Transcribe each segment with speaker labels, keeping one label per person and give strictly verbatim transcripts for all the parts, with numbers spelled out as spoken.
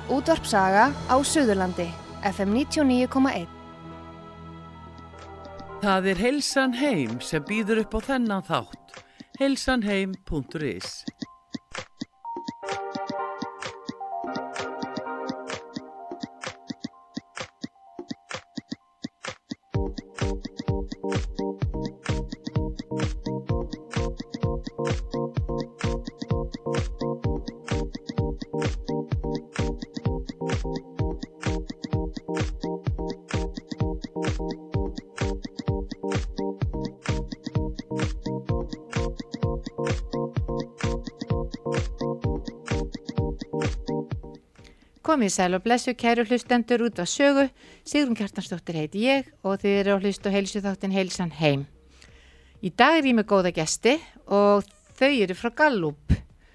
Speaker 1: Útvarp Saga á Suðurlandi, F M níutíu og níu komma eitt.
Speaker 2: Það er Heilsan heim sem býður upp á þennan þátt. heilsanheim punktur is
Speaker 3: Komið sæl og blessu kæru hlustendur út á sögu, Sigrún Kjartansdóttir heiti ég og þið eru að hlusta á heilsuþáttinn Heilsan heim. Í dag er ég með góða gesti og þau eru frá Gallup.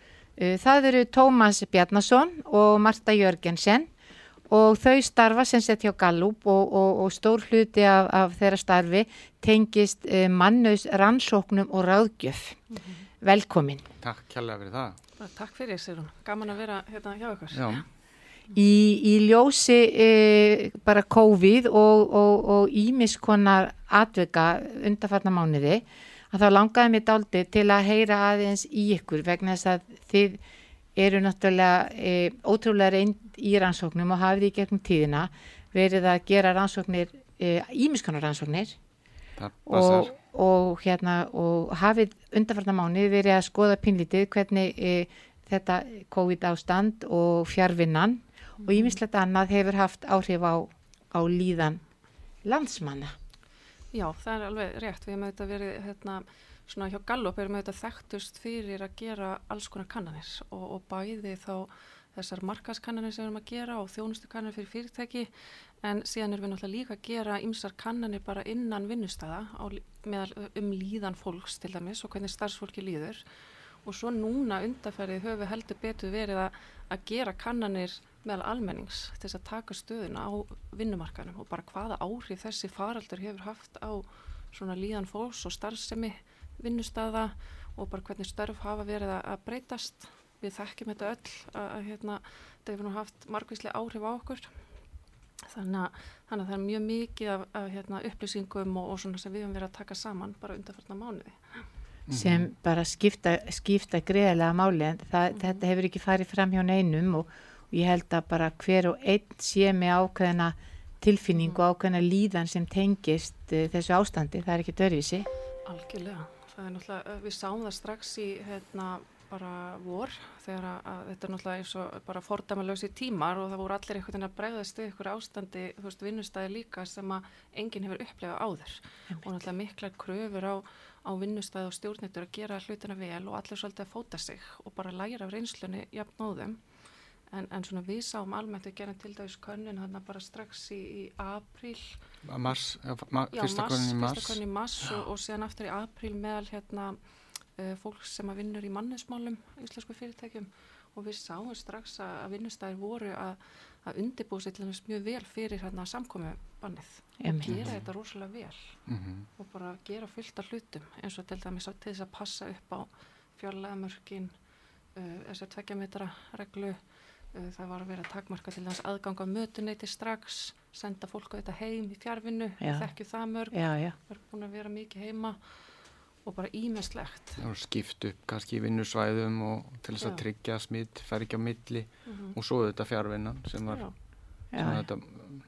Speaker 3: Það eru Tómas Bjarnason og Marta Jörgensen og þau starfa sem sett hjá Gallup og, og, og stór hluti af, af þeirra starfi tengist mannauðs rannsóknum og ráðgjöf. Mm-hmm. Velkomin.
Speaker 4: Takk kærlega fyrir það.
Speaker 5: Takk fyrir Sigrún, gaman að vera hérna hjá ykkur.
Speaker 4: Já.
Speaker 3: Í, í ljósi e, bara COVID og, og, og ýmis konar atvika undanfarna mánuði að þá langaði mér dálítið til að heyra aðeins í ykkur vegna þess að þið eru náttúrulega e, ótrúlega reynd í rannsóknum og hafið í gegnum tíðina verið að gera rannsóknir, e, ýmis konar rannsóknir og, og, hérna, og hafið undanfarna mánuði verið að skoða pínlítið hvernig e, þetta COVID ástand og fjarvinnan og ýmislegt annað hefur haft áhrif á, á líðan landsmanna.
Speaker 5: Já, það er alveg rétt. Við hefum auðvitað verið, hérna, svona hjá Gallup erum auðvitað þekktust fyrir að gera alls konar kannanir og, og bæði þá þessar markaðskannanir sem við erum að gera og þjónustukannanir fyrir fyrirtæki en síðan erum við náttúrulega líka að gera ýmsar kannanir bara innan vinnustæða á, meðal um líðan fólks til dæmis og hvernig starfsfólki líður og svo núna undanferðið höfum við heldur betur verið að, að gera kannanir meðal almennings til þess að taka stöðuna á vinnumarkaðnum og bara hvaða áhrif þessi faraldur hefur haft á svona líðan fólks og starfsemi vinnustæða og bara hvernig störf hafa verið að breytast. Við þekkjum þetta öll að, að hérna, þetta hefur nú haft margvísleg áhrif á okkur. Þannig að, þannig að það er mjög mikið af, af hérna, upplýsingum og, og svona sem við höfum verið að taka saman bara undanfarna mánuði.
Speaker 3: Sem bara skipta, skipta greiðlega máli en það, mm-hmm. þetta hefur ekki farið fram hjá neinum og og ég held að bara hver og einn sé með ákveðna tilfinningu og ákveðna líðan sem tengist uh, þessu ástandi, það er ekki dörfisi.
Speaker 5: Algjörlega, það er náttúrulega, við sáum það strax í hérna bara vor þegar að, að þetta er náttúrulega eins og bara fordæmalausi tímar og það voru allir einhvern veginn að bregðast við ykkur ástandi, þú veist, vinnustæði líka sem að enginn hefur upplifað áður Emme. og náttúrulega miklar kröfur á, á vinnustæði og stjórnendur að gera hlutina vel og allir svolítið að fóta sig og bara læra af reynslunni jafnóðum. En, en svona við sáum almennt að gera til dæmis könnun þarna bara strax í, í apríl.
Speaker 4: Mars, ja, ma,
Speaker 5: já,
Speaker 4: fyrsta könnun í mars.
Speaker 5: Fyrsta könnun í mars og, og síðan aftur í apríl meðal hérna uh, fólks sem að vinnur í mannauðsmálum íslensku fyrirtækjum og við sáum strax að, að vinnustæðir voru að, að undirbúa sig til þess mjög vel fyrir hérna samkomubannið og gera þetta rosalega vel
Speaker 4: mm-hmm.
Speaker 5: og bara gera fullt af hlutum eins og til dæmis til þess að passa upp á fjarlægðamörkin, uh, þessar tveggja metra reglu. Það var að vera takmarka til þess aðgang á mötuneyti strax, senda fólk á þetta heim í fjarvinnu, þekkju það mörg, verður búin að vera mikið heima og bara ímislegt.
Speaker 4: Það var skipt upp kannski í vinnusvæðum og til þess
Speaker 5: já.
Speaker 4: að tryggja smitt, fer ekki á milli
Speaker 5: mm-hmm.
Speaker 4: og svo þetta fjarvinnan sem var
Speaker 5: já.
Speaker 4: Sem þetta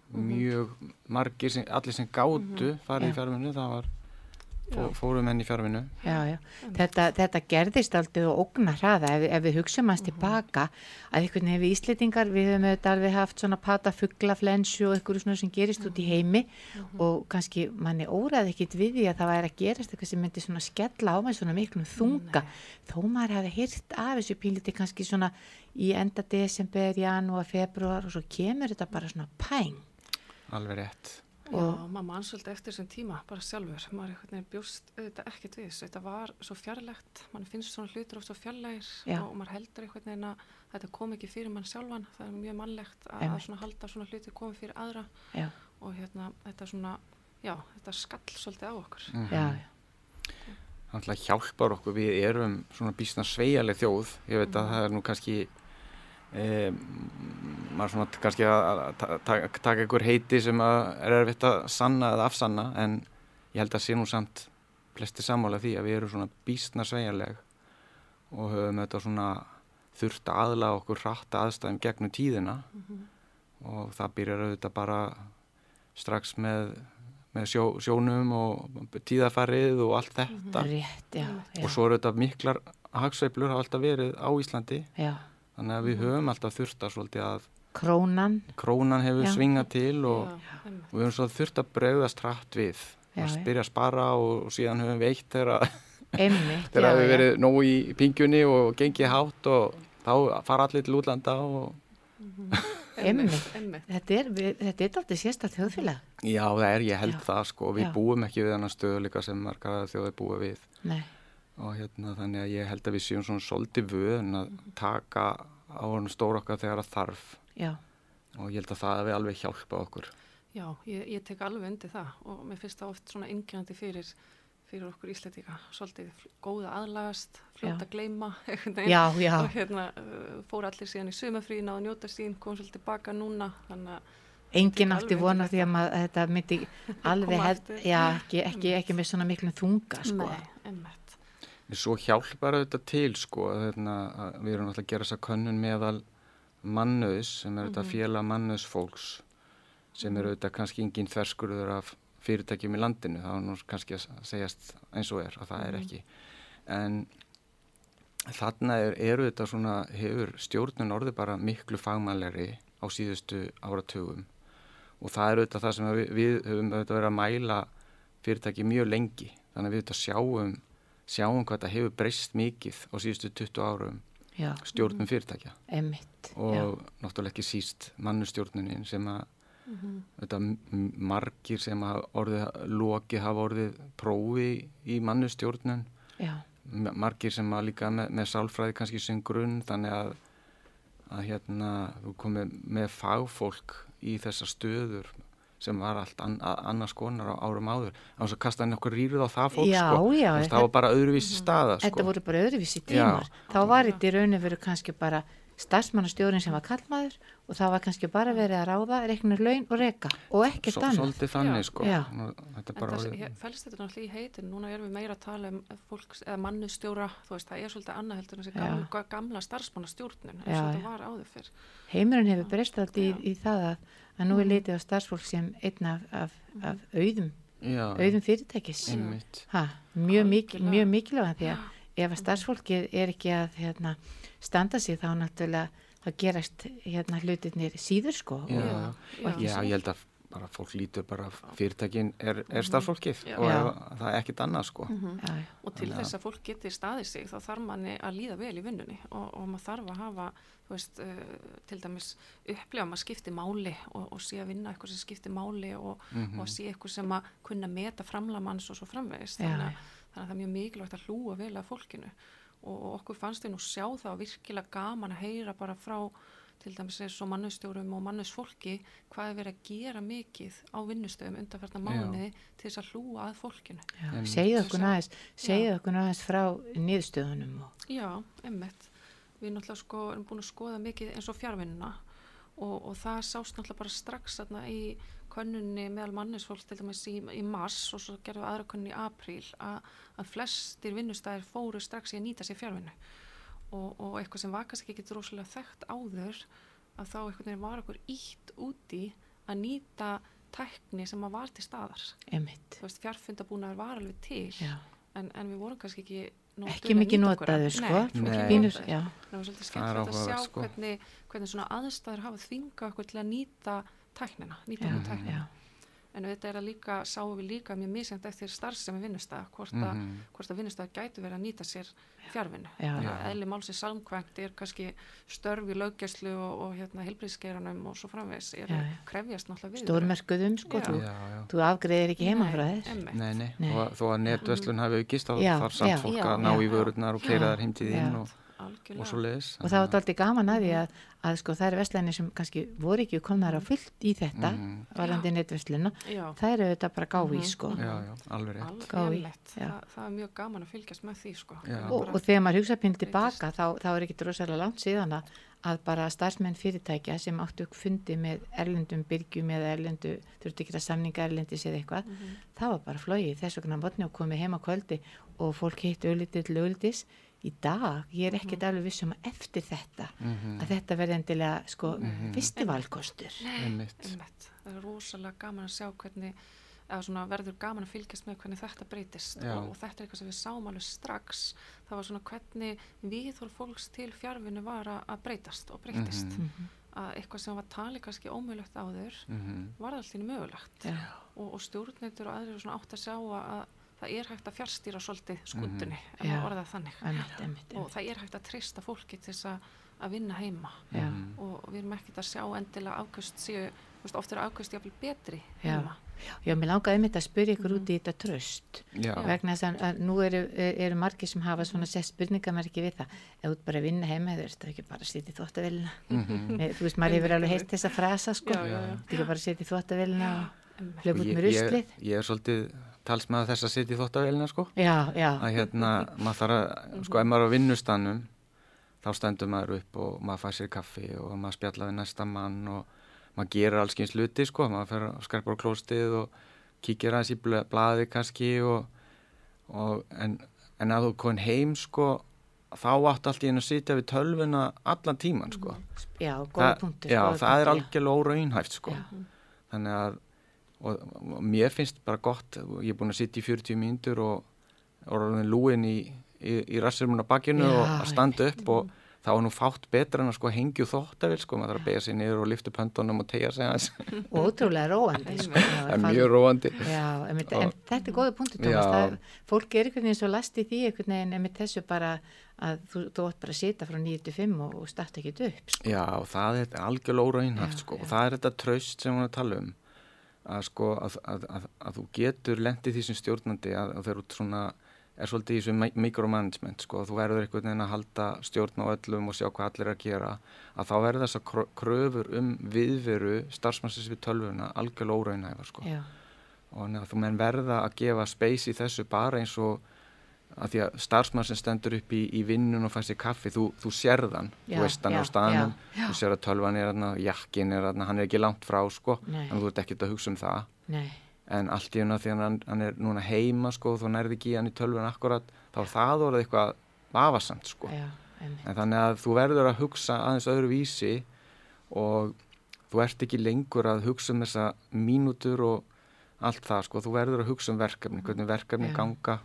Speaker 4: mjög margir, sem, allir sem gátu mm-hmm. farið já. í fjarvinnu, það var Fó, fórum henni í fjárvinnu.
Speaker 3: Já, já. Þetta, þetta gerðist aldrei og ógnar hraða ef, ef við hugsaum hans
Speaker 5: mm-hmm.
Speaker 3: tilbaka að einhvern veginn við Íslendingar við höfum auðvitað alveg haft svona pata fuglaflensu og eitthvað svona sem gerist mm-hmm. út í heimi mm-hmm. og kannski manni óraði ekkit við því að það væri að gerast eitthvað sem myndi svona skella á mig svona miklum þunga Nei. þó maður hafi heyrt af þessu píliti kannski svona í enda desember, janúar, februar og svo kemur þetta bara svona pæng.
Speaker 4: Alveg rétt.
Speaker 5: Já, maður mann svolítið eftir þessum tíma, bara sjálfur. Maður einhvern veginn bjóst auðvitað ekkert við þessu. Þetta var svo fjarlægt, mann finnst svona hlutur oft svo fjarlægir og, og maður heldur einhvern veginn að þetta kom ekki fyrir mann sjálfan. Það er mjög mannlegt að, að svona halda svona hlutir komið fyrir aðra
Speaker 3: já.
Speaker 5: og hérna þetta svona, já, þetta skall svolítið á okkur.
Speaker 3: Mm-hmm. Já, já.
Speaker 4: Þannig að hjálpar okkur, við erum svona býsna sveigjanleg þjóð. Ég veit að mm-hmm. það er nú kannski Eh, maður svona kannski að ta- ta- taka einhver heiti sem að er erfitt að sanna eða afsanna, en ég held að sé nú samt flesti sammála því að við erum svona býstna sveigjanleg og höfum þetta svona þurft að aðlaga okkur hratt aðstæðum gegnum tíðina
Speaker 5: Mhm.
Speaker 4: og það byrjar auðvitað bara strax með, með sjó, sjónum og tíðafarið og allt þetta
Speaker 3: rétt, já, já,
Speaker 4: og svo eru þetta miklar hagsveiflur hafa alltaf verið á Íslandi,
Speaker 3: já.
Speaker 4: þannig að við höfum alltaf þurft að svolítið að
Speaker 3: Krónan,
Speaker 4: krónan hefur
Speaker 3: Já.
Speaker 4: svingað til og,
Speaker 5: Já, einmitt.
Speaker 4: og við höfum svo þurft að bregðast hratt við
Speaker 3: Já,
Speaker 4: að
Speaker 3: já.
Speaker 4: byrja að spara og, og síðan höfum við eitt þegar
Speaker 3: einmitt,
Speaker 4: þegar
Speaker 3: já,
Speaker 4: við
Speaker 3: já.
Speaker 4: verið nóg í pingjunni og gengið hátt og þá fara allir til útlanda og
Speaker 3: Einmitt.
Speaker 5: Einmitt.
Speaker 3: Þetta er, við- þetta er alltaf sérstætt þjóðfélag.
Speaker 4: já, það er, ég held
Speaker 3: Já.
Speaker 4: það sko, við
Speaker 3: Já.
Speaker 4: búum ekki við þennan stöðuleika sem margar þjóðir búa við
Speaker 3: Nei,
Speaker 4: og hérna þannig að ég held að við séum svona svolítið vön að taka á honum stór okkar þegar það þarf
Speaker 3: já,
Speaker 4: og ég held að það hefði alveg hjálpað okkur.
Speaker 5: Já, ég, ég tek alveg undir það og mér finnst það oft svona innkjönandi fyrir, fyrir okkur Íslendinga, svolítið góða aðlagast, fljóta að gleyma, einhvern veginn.
Speaker 3: já, já,
Speaker 5: Og hérna uh, fór allir síðan í sumafrí, náðu að njóta sín, kom svolítið tilbaka núna, þannig að
Speaker 3: enginn
Speaker 5: Alveg
Speaker 3: átti vona
Speaker 5: undir
Speaker 3: því að maður, þetta myndi alveg
Speaker 5: Koma
Speaker 3: held,
Speaker 5: aftur.
Speaker 3: já, ekki, ekki, ekki með svona miklu þunga, sko.
Speaker 5: Nei, einmitt.
Speaker 4: En svo hjálpar þetta til sko, hérna, að við erum alltaf að gera þessa könnun meðal mannauðs sem er þetta félag mannauðs fólks sem er auðvitað kannski engin þverskurður af fyrirtækjum í landinu, það er nú kannski að segjast eins og er að það er ekki. En þarna er, eru þetta svona, hefur stjórnun orðið bara miklu fagmannlegri á síðustu áratugum og það er auðvitað það sem við, við höfum auðvitað verið að mæla fyrirtæki mjög lengi, þannig að við auðvitað sjáum, sjáum hvað þetta hefur breyst mikið á síðustu tuttugu árum
Speaker 3: Já,
Speaker 4: stjórnum fyrirtækja
Speaker 3: einmitt, já,
Speaker 4: og náttúrulega ekki síst mannustjórnunin sem að þetta m- margir sem hafa orðið lokið hafa orðið prófi í mannustjórnun,
Speaker 3: já,
Speaker 4: M- margir sem að líka með, með sálfræði kannski sem grunn, þannig að að hérna þú komið með fagfólk í þessar stöður sem var allt an, annars konar á árum áður á þess að kasta henni okkur rýrið á það fólk
Speaker 3: Já,
Speaker 4: sko.
Speaker 3: já,
Speaker 4: Þú veist,
Speaker 3: þetta-
Speaker 4: það var bara öðruvísi staða sko.
Speaker 3: þetta voru bara öðruvísi tímar. Þá var þetta í raun og veru kannski bara starfsmannastjórin sem var kallmaður og það var kannski bara verið að ráða, reikna laun og reka og ekkert
Speaker 4: Svo-
Speaker 3: annað.
Speaker 4: svolítið þannig
Speaker 5: Já.
Speaker 4: sko.
Speaker 3: Já.
Speaker 4: Nú, þetta er
Speaker 5: En
Speaker 4: bara
Speaker 5: það
Speaker 4: orðið-
Speaker 5: ég- fælst þetta náttúrulega í heitin, núna erum við meira að tala um fólks, eða mannustjóra, þú veist, það er svolítið annað heldur en þessi
Speaker 3: Já.
Speaker 5: gamla, gamla starfsmannastjórnun, eins
Speaker 3: Já,
Speaker 5: og
Speaker 3: já.
Speaker 5: þetta var áður fyrr.
Speaker 3: Heimurinn hefur breyst alltaf í,
Speaker 5: Já.
Speaker 3: í það að, að nú er litið á starfsfólk sem einn af, af, af auðum,
Speaker 4: Já,
Speaker 3: auðum fyrirtækis.
Speaker 4: einmitt.
Speaker 3: Ha, mjög, mikil,
Speaker 5: Algjörlega.
Speaker 3: mjög mikilvæg því að ef að starfsfólkið er ekki að hérna, standa sig þá náttúrulega þá gerast hérna, hlutirnir síður sko.
Speaker 4: Já,
Speaker 3: og,
Speaker 5: já.
Speaker 4: Já, ég held að bara fólk lítur bara fyrirtækin er, er starfsfólkið
Speaker 5: Já.
Speaker 4: og
Speaker 3: Já.
Speaker 4: ef, það er ekkit annað sko.
Speaker 5: Mhm.
Speaker 3: já, já,
Speaker 5: Og til
Speaker 4: Þannig að-
Speaker 5: þess að fólk geti staðið sig þá þarf manni að líða vel í vinnunni og, og maður þarf að hafa, þú veist, uh, til dæmis upplega að maður skipti máli og, og sé að vinna eitthvað sem skipti máli og,
Speaker 4: Mhm.
Speaker 5: og að sé eitthvað sem að kunna meta framlamanns og svo framvegist.
Speaker 3: Já,
Speaker 5: Þannig,
Speaker 3: já.
Speaker 5: að- þannig að það er mjög mikilvægt að hlúa vel að fólkinu og, og okkur fannst við nú sjá það virkilega gaman að heyra bara frá til dæmis eins og mannustjórum og mannusfólki hvað er verið að gera mikið á vinnustöðum undanfarnar mánuði til þess að hlúa að fólkinu.
Speaker 3: já.
Speaker 4: Einmitt.
Speaker 3: Segðu okkur aðeins, segðu
Speaker 5: Já.
Speaker 3: okkur aðeins frá niðurstöðunum og
Speaker 5: Já, einmitt. Við náttúrulega sko erum búin að skoða mikið eins og fjárvinnuna og, og það sást náttúrulega bara strax þarna í könnunni meðal mannisfólks til dæmis í, í mars og svo gerðum við aðra könnun í apríl að, að flestir vinnustæðir fóru strax í að nýta sér fjárvinnu og, og eitthvað sem var kannski ekki droslega þekkt áður að þá einhvern veginn var okkur ítt úti að nýta tækni sem að var til staðar.
Speaker 3: einmitt.
Speaker 5: Þú veist, fjarfundabúnaður var alveg til
Speaker 3: Já.
Speaker 5: en, en við vorum kannski ekki nógu
Speaker 3: Ekki
Speaker 5: dugleg að
Speaker 3: mikið
Speaker 5: nýta okkur hann.
Speaker 3: notaður sko.
Speaker 5: Nei, ekki
Speaker 4: Nei.
Speaker 5: mikið
Speaker 3: Pínur,
Speaker 5: notaður.
Speaker 3: já,
Speaker 5: Það var svolítið
Speaker 4: Það er
Speaker 5: skemmtilegt að sjá
Speaker 4: áhugavert, sko.
Speaker 5: hvernig, hvernig svona aðstæður hafa þvingað okkur til að nýta tæknina, nýta
Speaker 3: já,
Speaker 5: okkur tæknina.
Speaker 3: já,
Speaker 5: En þetta er að líka, sáum við líka mjög misjæmt eftir starfsemi vinnustæða, hvort, mm
Speaker 4: Mhm.
Speaker 5: hvort að vinnustæða gætu verið að nýta sér fjárvinnu.
Speaker 3: Já,
Speaker 5: Þannig
Speaker 4: já.
Speaker 5: að eðli málsins samkvæmt er kannski störf í löggæslu og, og hérna heilbrigðisgeiranum og svo framvegis er
Speaker 3: Já, já.
Speaker 5: krefjast náttúrulega við.
Speaker 3: stórmerkuðum sko,
Speaker 5: Já.
Speaker 3: þú,
Speaker 4: Já, já.
Speaker 3: þú afgreiðir ekki heima frá þér.
Speaker 5: Einmitt.
Speaker 4: Nei, nei,
Speaker 3: Nei.
Speaker 4: Og þó að netverslun hafi aukist þá
Speaker 3: Já,
Speaker 4: þarf samt
Speaker 3: já.
Speaker 4: fólk
Speaker 5: Já,
Speaker 4: að ná
Speaker 3: já.
Speaker 4: í vörurnar og keira þær heim til þín
Speaker 3: Já.
Speaker 4: og
Speaker 5: Algjörlega. algjörlega.
Speaker 4: og svo leiðis.
Speaker 3: Og það var dálítið gaman að því að, að sko það eru verslanir sem kannski voru ekki komnar á fullt í þetta,
Speaker 4: Mhm.
Speaker 3: varandi netversluna,
Speaker 5: Já,
Speaker 3: það eru þetta bara gáfi,
Speaker 5: Mhm.
Speaker 3: sko.
Speaker 4: Já, já, alveg rétt.
Speaker 5: alveg
Speaker 3: Gáfi,
Speaker 5: einmitt.
Speaker 3: já.
Speaker 5: Þa, það er mjög gaman að fylgjast með því sko.
Speaker 4: Já.
Speaker 5: Það er
Speaker 3: Og,
Speaker 5: bara-
Speaker 3: og þegar maður hugsa pinn
Speaker 5: breytist.
Speaker 3: tilbaka, þá, þá er ekki rosalega langt síðan að, að bara starfsmenn fyrirtækja sem áttu fundi með erlendum byrgjum eða erlendu, þurfti ekki að samninga erlendis eða eitthvað,
Speaker 5: Mhm.
Speaker 3: það var bara flogið þess vegna mótni og komið heim á kvöldi og fólk hitt auðlítið til auðlítis. Í dag, ég er ekkert alveg viss um að eftir þetta,
Speaker 4: Mhm.
Speaker 3: að þetta verði endilega sko festivalkostur.
Speaker 4: Einmitt.
Speaker 5: Einmitt. Það er rosalega gaman að sjá hvernig, eða svona verður gaman að fylgjast með hvernig þetta breytist
Speaker 4: Já.
Speaker 5: og, og þetta er eitthvað sem við sáum alveg strax. Það var svona hvernig viðhorf fólks til fjárvinnu var að, að breytast og breytist.
Speaker 4: Mhm.
Speaker 5: Að eitthvað sem var talið kannski ómögulegt áður
Speaker 4: Mhm.
Speaker 5: var allt í einu mögulegt.
Speaker 3: Já.
Speaker 5: Og, og stjórnendur og aðrir eru svona átt að sjá að, að það er hægt að fjárstýra svolítið skundunni,
Speaker 3: Mhm.
Speaker 5: ef
Speaker 3: Já.
Speaker 5: maður orðað þannig.
Speaker 3: Einmitt, einmitt,
Speaker 5: Og
Speaker 3: einmitt.
Speaker 5: það er hægt að treysta fólki til þess að, að vinna heima.
Speaker 3: Já.
Speaker 4: Mhm.
Speaker 5: Og við erum ekkert að sjá endilega afkvöst séu, þú veist, oft eru afkvöst jafnvel betri
Speaker 3: Já.
Speaker 5: heima.
Speaker 3: Já, mér langaði einmitt að spyrja ykkur út í þetta tröst.
Speaker 4: Já.
Speaker 3: Vegna þess að, að nú eru, eru margir sem hafa svona sett spurningamerki við það. Ef þú ert bara að vinna heima, þú ert ekki bara að sitja í þvottavélina.
Speaker 4: Mhm.
Speaker 3: Þú veist, maður hefur alveg heyrt þessa frasa, sko.
Speaker 5: Já, já, já.
Speaker 3: Þú ekki bara að sitja í þvottavélina og
Speaker 5: Einmitt.
Speaker 3: hljópa út
Speaker 4: Ég-
Speaker 3: með
Speaker 4: ég,
Speaker 3: ruslið.
Speaker 4: ég er svolítið talsmaður þess að sitja í þvottavélina sko.
Speaker 3: Já, já,
Speaker 4: Að hérna, maður þarf að, sko, ef maður er á vinnustannum, þá stendur maður upp og maður fær sér kaffi og maður spjalla við næsta mann og maður gerir alls kyns hluti, sko. Maður fer að skarpa á klóstið og kíkir aðeins í bla- blaðið kannski og, og en, en að þú komin heim, sko, þá áttu allt í einu að sitja við tölvuna allan tíman, sko.
Speaker 3: já, góða
Speaker 4: Það-
Speaker 3: punktur.
Speaker 4: Já,
Speaker 3: góður
Speaker 4: það er
Speaker 3: punktur, já.
Speaker 4: algjörlega óraunhæft, sko.
Speaker 3: Já.
Speaker 4: Þannig að, og, og mér finnst bara gott, ég er búin að sitja í fjörutíu mínútur og og orðin lúin í, í, í rassirmun á bakinu
Speaker 3: Já,
Speaker 4: og að standa upp og þá er nú fátt betra en að sko hengju þóttavél, sko, maður þarf að beigja sig niður og lyfta upp höndunum og tegja sig aðeins.
Speaker 3: Og ótrúlega róandi, sko.
Speaker 4: Það er mjög róandi.
Speaker 3: Já, einmitt,
Speaker 4: Og-
Speaker 3: en þetta er góða punktur, Tómas.
Speaker 4: Já.
Speaker 3: Það, fólk er einhvern veginn svo last í því einhvern veginn einmitt þessu bara að þú, þú átt bara að sita frá níu til fimm og, og starta ekki upp, sko.
Speaker 4: Já, og það er algjörlega óraunhæft,
Speaker 3: Já,
Speaker 4: sko,
Speaker 3: já.
Speaker 4: og það er þetta traust sem hún er að tala um, að sko, að, að, að, að þú getur lendið því sem stjórnandi að, að þeir út svona, er svolítið í þessu mi- micromanagement, sko, þú verður einhvern veginn að halda stjórn á öllum og sjá hvað allir er að gera, að þá verður þessar krö- kröfur um viðveru starfsmannsins við tölvuna algjörlega óraunhæfar, sko.
Speaker 3: Já,
Speaker 4: Og neða, þú menn verða að gefa space í þessu bara eins og að því að starfsmann sem stendur upp í, í vinnun og fær sér kaffi, þú, þú sérðan,
Speaker 3: Já,
Speaker 4: þú veist hann
Speaker 3: já,
Speaker 4: á staðnum,
Speaker 3: já, já.
Speaker 4: þú sér að tölvan er þarna, jakkin er þarna, hann er ekki langt frá, sko,
Speaker 3: Nei.
Speaker 4: en þú ert ekkert að hugsa um það.
Speaker 3: nei,
Speaker 4: En allt í hérna því að hann, hann er núna heima, sko, þú nærði ekki í hann í tölvun akkurat, þá er það orðið eitthvað vafasamt, sko.
Speaker 3: já, einmitt.
Speaker 4: En þannig að þú verður að hugsa aðeins öðru vísi og þú ert ekki lengur að hugsa um þessa mínútur og allt það, sko. Þú verður að hugsa um verkefni, hvernig verkefni
Speaker 3: Já.
Speaker 4: ganga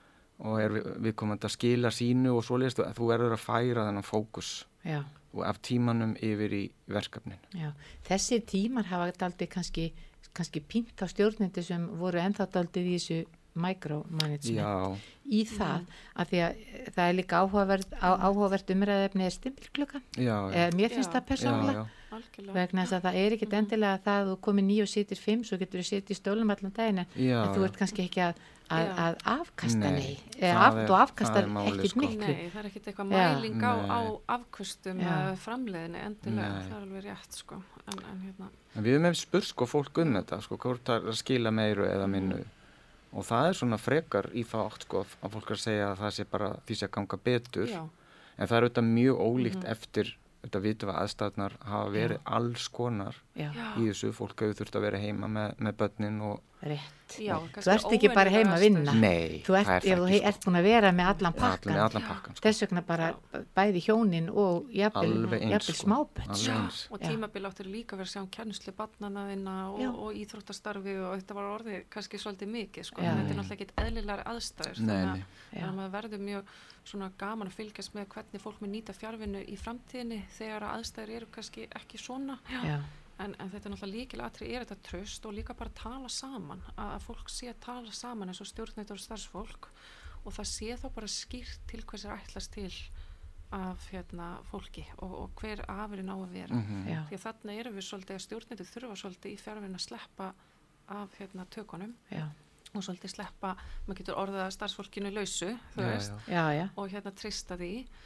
Speaker 4: og er við, við komum að skila sínu og svoleiðist. Þú verður að færa þennan fókus
Speaker 3: Já,
Speaker 4: og af tímanum yfir í verkefnin.
Speaker 3: já. Þessi tímar hafa daldið kannski, kannski pínt á stjórnendur sem voru ennþá daldið í þessu micromanagement.
Speaker 4: Já,
Speaker 3: Í það, af því að það er líka áhugavert, á, áhugavert umræðefni er stimpilklukkan.
Speaker 4: já, já,
Speaker 3: Eh, mér finnst
Speaker 5: Já.
Speaker 3: það
Speaker 4: já,
Speaker 3: persónulega.
Speaker 4: já.
Speaker 5: Algjörlega.
Speaker 3: Vegna þess að það er ekkit endilega það að þú komir níu og sitir fimm, svo getur þú sitið í stólum allan daginn, en
Speaker 4: Já,
Speaker 3: en þú
Speaker 4: já.
Speaker 3: ert kannski ekki að, að,
Speaker 5: Já.
Speaker 3: að afkasta
Speaker 4: Nei,
Speaker 3: nei,
Speaker 4: það
Speaker 3: af,
Speaker 4: er-
Speaker 3: og afkasta
Speaker 4: það er málið,
Speaker 3: ekkit
Speaker 4: sko.
Speaker 3: miklu.
Speaker 5: Nei, það er ekkert eitthvað
Speaker 3: Já.
Speaker 5: mæling á, á
Speaker 4: Nei.
Speaker 5: afkvöstum
Speaker 3: Já.
Speaker 5: eða framleiðinni endilega,
Speaker 4: Nei.
Speaker 5: það er alveg rétt sko. en, en hérna,
Speaker 4: En við hefum spurt sko fólk um þetta, sko, hvort það er að skila meiru eða minnu. Og það er svona frekar í þá átt, sko, að fólk er að segja að það sé bara því sé að ganga betur.
Speaker 5: já,
Speaker 4: En það er auðvitað mjög ólíkt eftir, auðvitað vitum við aðstæðnar hafa verið alls konar
Speaker 3: Já,
Speaker 5: já,
Speaker 4: í þessu. Fólk hefur þurft að vera heima með, með börnin og
Speaker 3: rétt.
Speaker 5: já,
Speaker 3: Þú ert ekki bara heima að vinna.
Speaker 4: nei,
Speaker 3: Þú ert,
Speaker 4: það er
Speaker 3: ef þú
Speaker 4: það
Speaker 3: he-
Speaker 4: ekki,
Speaker 3: ert búin að vera með allan
Speaker 4: sko. Allir
Speaker 3: pakkan,
Speaker 4: með allan pakkan, sko.
Speaker 3: þess vegna bara bæði hjónin og jafnvel,
Speaker 4: Alveg eins,
Speaker 3: jafnvel
Speaker 4: sko.
Speaker 3: smáböld.
Speaker 4: Alveg eins.
Speaker 5: og
Speaker 3: Já.
Speaker 5: tímabil áttur líka verið að sjá um kennslu barnana þinna og,
Speaker 3: Já.
Speaker 5: og íþróttastarfi og þetta var orðið kannski svolítið mikið sko.
Speaker 3: Já.
Speaker 5: en þetta er náttúrulega ekkit eðlilega aðstæður
Speaker 4: Nei,
Speaker 5: þannig
Speaker 4: nei.
Speaker 5: að- þannig að maður verður mjög svona gaman að fylgjast með hvernig fólk með nýta fjárvinnu í framtíðinni þegar að aðstæður eru kannski ekki svona
Speaker 3: Já,
Speaker 5: En, en þetta er náttúrulega líkilatri er þetta traust og líka bara tala saman, að, að fólk sé að tala saman eins og stjórnendur og starfsfólk og það sé þá bara skýrt til hvers er ætlast til af hérna, fólki og, og hver afurinn á að vera.
Speaker 4: Mhm.
Speaker 3: já,
Speaker 5: Því að þarna erum við svolítið að stjórnendur þurfa svolítið í fjárvinna að sleppa af hérna, tökunum
Speaker 3: já,
Speaker 5: og svolítið sleppa, maður getur orðað starfsfólkinu lausu, þú
Speaker 4: Já,
Speaker 5: veist,
Speaker 4: já.
Speaker 3: já, já,
Speaker 5: og hérna treysta því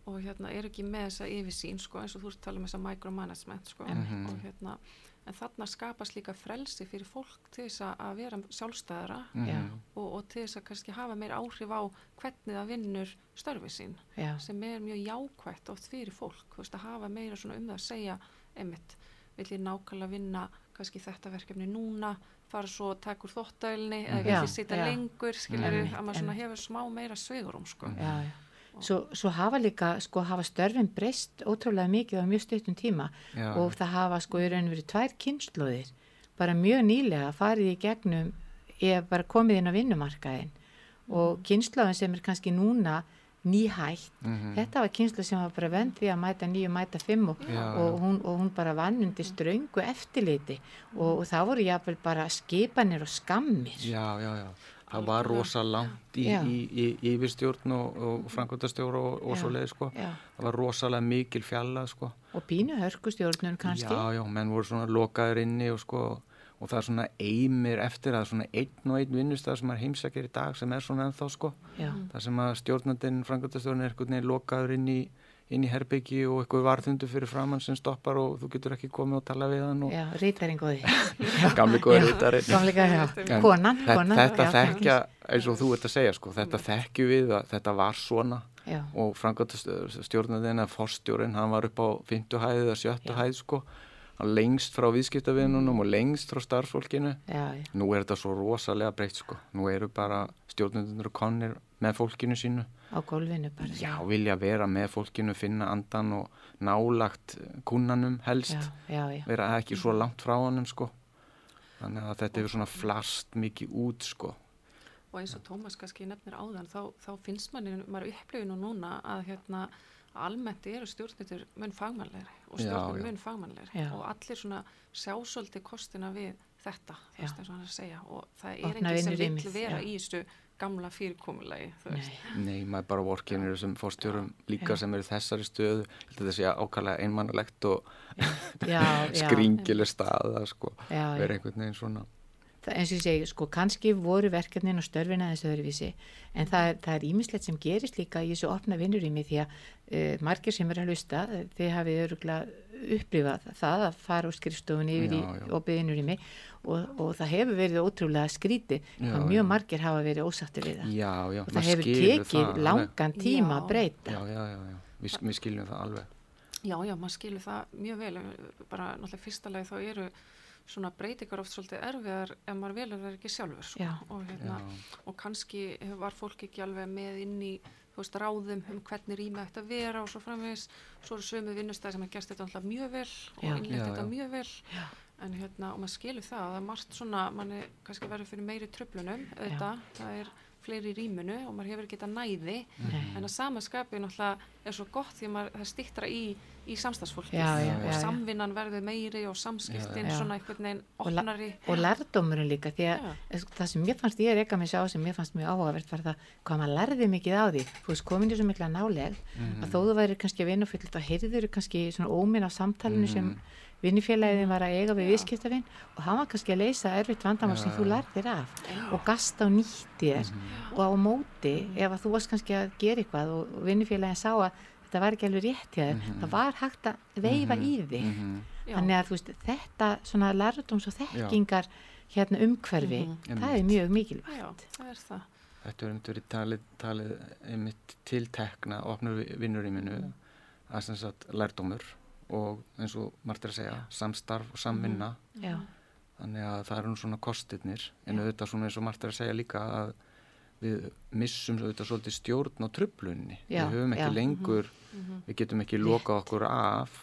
Speaker 5: og hérna er ekki með þessa yfirsýn sko, eins og þú ert að tala um þessa micromanagement sko,
Speaker 4: Mhm.
Speaker 5: og hérna en þarna skapast líka frelsi fyrir fólk til þess að vera sjálfstæðara
Speaker 4: Mhm.
Speaker 5: og, og til þess að kannski hafa meir áhrif á hvernig það vinnur störfi sín
Speaker 3: Já.
Speaker 5: sem er mjög jákvætt oft fyrir fólk, þú veist, að hafa meira svona um það að segja, einmitt, vill ég nákvæmlega vinna kannski þetta verkefni núna, fara svo að taka úr þvottavélni, eða vill
Speaker 3: Já,
Speaker 5: ég sitja
Speaker 3: já.
Speaker 5: lengur, skilur,
Speaker 3: Einmitt,
Speaker 5: að maður svona
Speaker 3: einmitt.
Speaker 5: hefur smá meira sveigurum, sko.
Speaker 3: Já, já. Svo, svo hafa líka, sko, hafa störfin breyst ótrúlega mikið á mjög stuttum tíma
Speaker 4: Já.
Speaker 3: og það hafa, sko, í raun og verið tvær kynslóðir, bara mjög nýlega farið í gegnum, ég hef bara komið inn á vinnumarkaðin og kynslóðin sem er kannski núna nýhætt,
Speaker 4: Mhm.
Speaker 3: þetta var kynslu sem var bara vend við að mæta níu, mæta fimm og,
Speaker 4: Já.
Speaker 3: og, hún, og hún bara vann undir ströngu eftirliti og, og það voru jáfnvel bara skipanir og skammir.
Speaker 4: Já, já, já. Það var rosa langt í,
Speaker 3: Já.
Speaker 4: í, í, í yfirstjórn og, og framkvæmdastjóra og, og
Speaker 3: Já,
Speaker 4: svo leið, sko.
Speaker 3: já.
Speaker 4: Það var rosalega mikil fjalla, sko.
Speaker 3: Og pínu hörkustjórnun kannski.
Speaker 4: Já, já, menn voru svona lokaður inni og sko, og það er svona eimir eftir að svona einn og einn vinnustæð sem er heimsækir í dag sem er svona ennþá, sko.
Speaker 3: Já.
Speaker 4: Það sem að stjórnandinn, framkvæmdastjórinn er einhvern veginn lokaður inn í, inn í herbyggi og eitthvað varðhundur fyrir framann sem stoppar og þú getur ekki komið og tala við hann og
Speaker 3: Já, rítarinn góði.
Speaker 4: gamli góður ritari.
Speaker 3: Gamlega, já.
Speaker 4: En
Speaker 3: Konan,
Speaker 4: þe-
Speaker 3: konan.
Speaker 4: Þetta
Speaker 3: já,
Speaker 4: þekkja, eins og þú ert að segja, sko, þetta þekkju við að þetta var svona
Speaker 3: Já,
Speaker 4: og framkvæmdastjórnandinn að forstjórinn, hann var upp á fimmtu hæð eða sjöttu hæð, sko, hann lengst frá viðskiptavinnunum og lengst frá starfsfólkinu.
Speaker 3: já, já.
Speaker 4: Nú er þetta svo rosalega breytt, sko. Nú eru bara stjórnandinn og konir með fólkinu sínu.
Speaker 3: Á gólfinu bara.
Speaker 4: Já, vilja vera með fólkinu, finna andan og nálagt kunnanum helst.
Speaker 3: Já, já, já.
Speaker 4: Vera ekki svo langt frá honum, sko. Þannig að þetta hefur svona flast mikið út, sko.
Speaker 5: Og eins og Tómas kannski nefnir áðan, þá, þá finnst manni, maður upplifir nú núna að hérna almennt eru stjórnendur mun fagmannlegri og
Speaker 4: Já,
Speaker 5: stjórnendur
Speaker 4: já.
Speaker 5: mun fagmannlegri
Speaker 3: Já.
Speaker 5: og allir svona sjá svolítið kostina við þetta, þú
Speaker 3: Já.
Speaker 5: veist eins og hann er að segja, og það er
Speaker 3: Opna
Speaker 5: enginn sem
Speaker 3: vinnurýmið,
Speaker 5: vill vera
Speaker 3: já.
Speaker 5: í þessu gamla fyrirkomulagi, þú veist.
Speaker 3: Nei,
Speaker 4: Nei, maður bara vorkinir sem fórstjórum líka
Speaker 3: Já.
Speaker 4: sem eru í þessari stöðu. Ég held að þetta sé ákvæmlega einmannalegt og
Speaker 3: já, já.
Speaker 4: skringileg staða, sko.
Speaker 3: Já, já.
Speaker 4: Vera einhvern veginn svona.
Speaker 3: Það, eins og ég segi, sko, kannski voru verkefnin og störfin aðeins öðruvísi, en það er, það er ímislegt sem gerist líka í þessu opna vinnurými því að uh, margir sem eru að hlusta, þið hafið öruglega upplifað það að fara úr skrifstofunni yfir
Speaker 4: Já,
Speaker 3: í
Speaker 4: já.
Speaker 3: opið vinnurými og, og það hefur verið ótrúlega skríti,
Speaker 4: Já,
Speaker 3: hvað mjög
Speaker 4: já.
Speaker 3: margir hafa verið ósáttir við það.
Speaker 4: Já, já.
Speaker 3: Og
Speaker 4: maður
Speaker 3: það hefur
Speaker 4: skilur
Speaker 3: tekið
Speaker 4: það alveg.
Speaker 3: langan tíma
Speaker 5: Já.
Speaker 3: að breyta.
Speaker 4: Já, já, já, já. Við, við skiljum það alveg.
Speaker 5: Já, já, maður skilur það mjög vel, bara náttúrulega fyrsta lagi þá eru svona breytingar oft svolítið erfiðar ef maður velur það ekki sjálfur, sko,
Speaker 3: Já.
Speaker 5: og hérna,
Speaker 4: Já.
Speaker 5: og kannski var fólk ekki alveg með inn í, þú veist, ráðum um hvernig rými ætti að vera og svo framvegis, svo eru sömu vinnustæði sem að gerst þetta alltaf mjög vel og
Speaker 3: Já.
Speaker 5: innleitt
Speaker 4: Já,
Speaker 5: þetta
Speaker 4: já.
Speaker 5: mjög vel, en hérna, og maður skilur það, það er margt svona, manni kannski verður fyrir meiri truflunum, auðvitað, það er fleiri í rýminu og maður hefur ekki þetta næði,
Speaker 3: Nei.
Speaker 5: en að sama skapi náttúrulega er svo gott því að maður, það stýttra í, í samstagsfólki
Speaker 3: Já,
Speaker 4: já,
Speaker 5: og
Speaker 3: já, já.
Speaker 5: samvinnan verður meiri og samskiptin
Speaker 3: Já, já.
Speaker 5: svona einhvern veginn
Speaker 3: Og la-
Speaker 5: opnari.
Speaker 3: og lærdómurinn líka því að
Speaker 5: Já.
Speaker 3: það sem mér fannst ég reyka mig sá sem mér fannst mjög áhugavert var það hvað maður lærði mikið á því þú veist komin í svo mikla náleg að þó þú væri kannski að vinna fullt þá heyrður kannski svona óminn á samtalinu sem vinnufélagin var að eiga við viðskiptavinn og hann var kannski að leysa erfitt vandamál sem þú lærðir af og gasta og nýttir og á móti ef að þú varst kannski að gera eitthvað og, og vinnufélagin sá að þetta var ekki alveg rétt hjá þér, það var hægt að veifa í þig.
Speaker 4: Mhm.
Speaker 5: Já.
Speaker 3: Þannig að þú veist, þetta svona lærdóms og þekkingar hérna umhverfi,
Speaker 5: Mhm.
Speaker 3: það er mjög mikilvægt.
Speaker 5: Já, það er það.
Speaker 4: Þetta er einmitt verið talið, talið einmitt tiltekna opnur vinnurýminu að sem sagt lærdómur og eins og margt er að segja samstarf og samvinna
Speaker 3: Já,
Speaker 4: þannig að það eru nú svona kostirnir en auðvitað svona eins og margt er að segja líka að við missum auðvitað svolítið stjórn á truflunni
Speaker 3: Já,
Speaker 4: við höfum ekki
Speaker 3: já.
Speaker 4: lengur við getum ekki lokað okkur af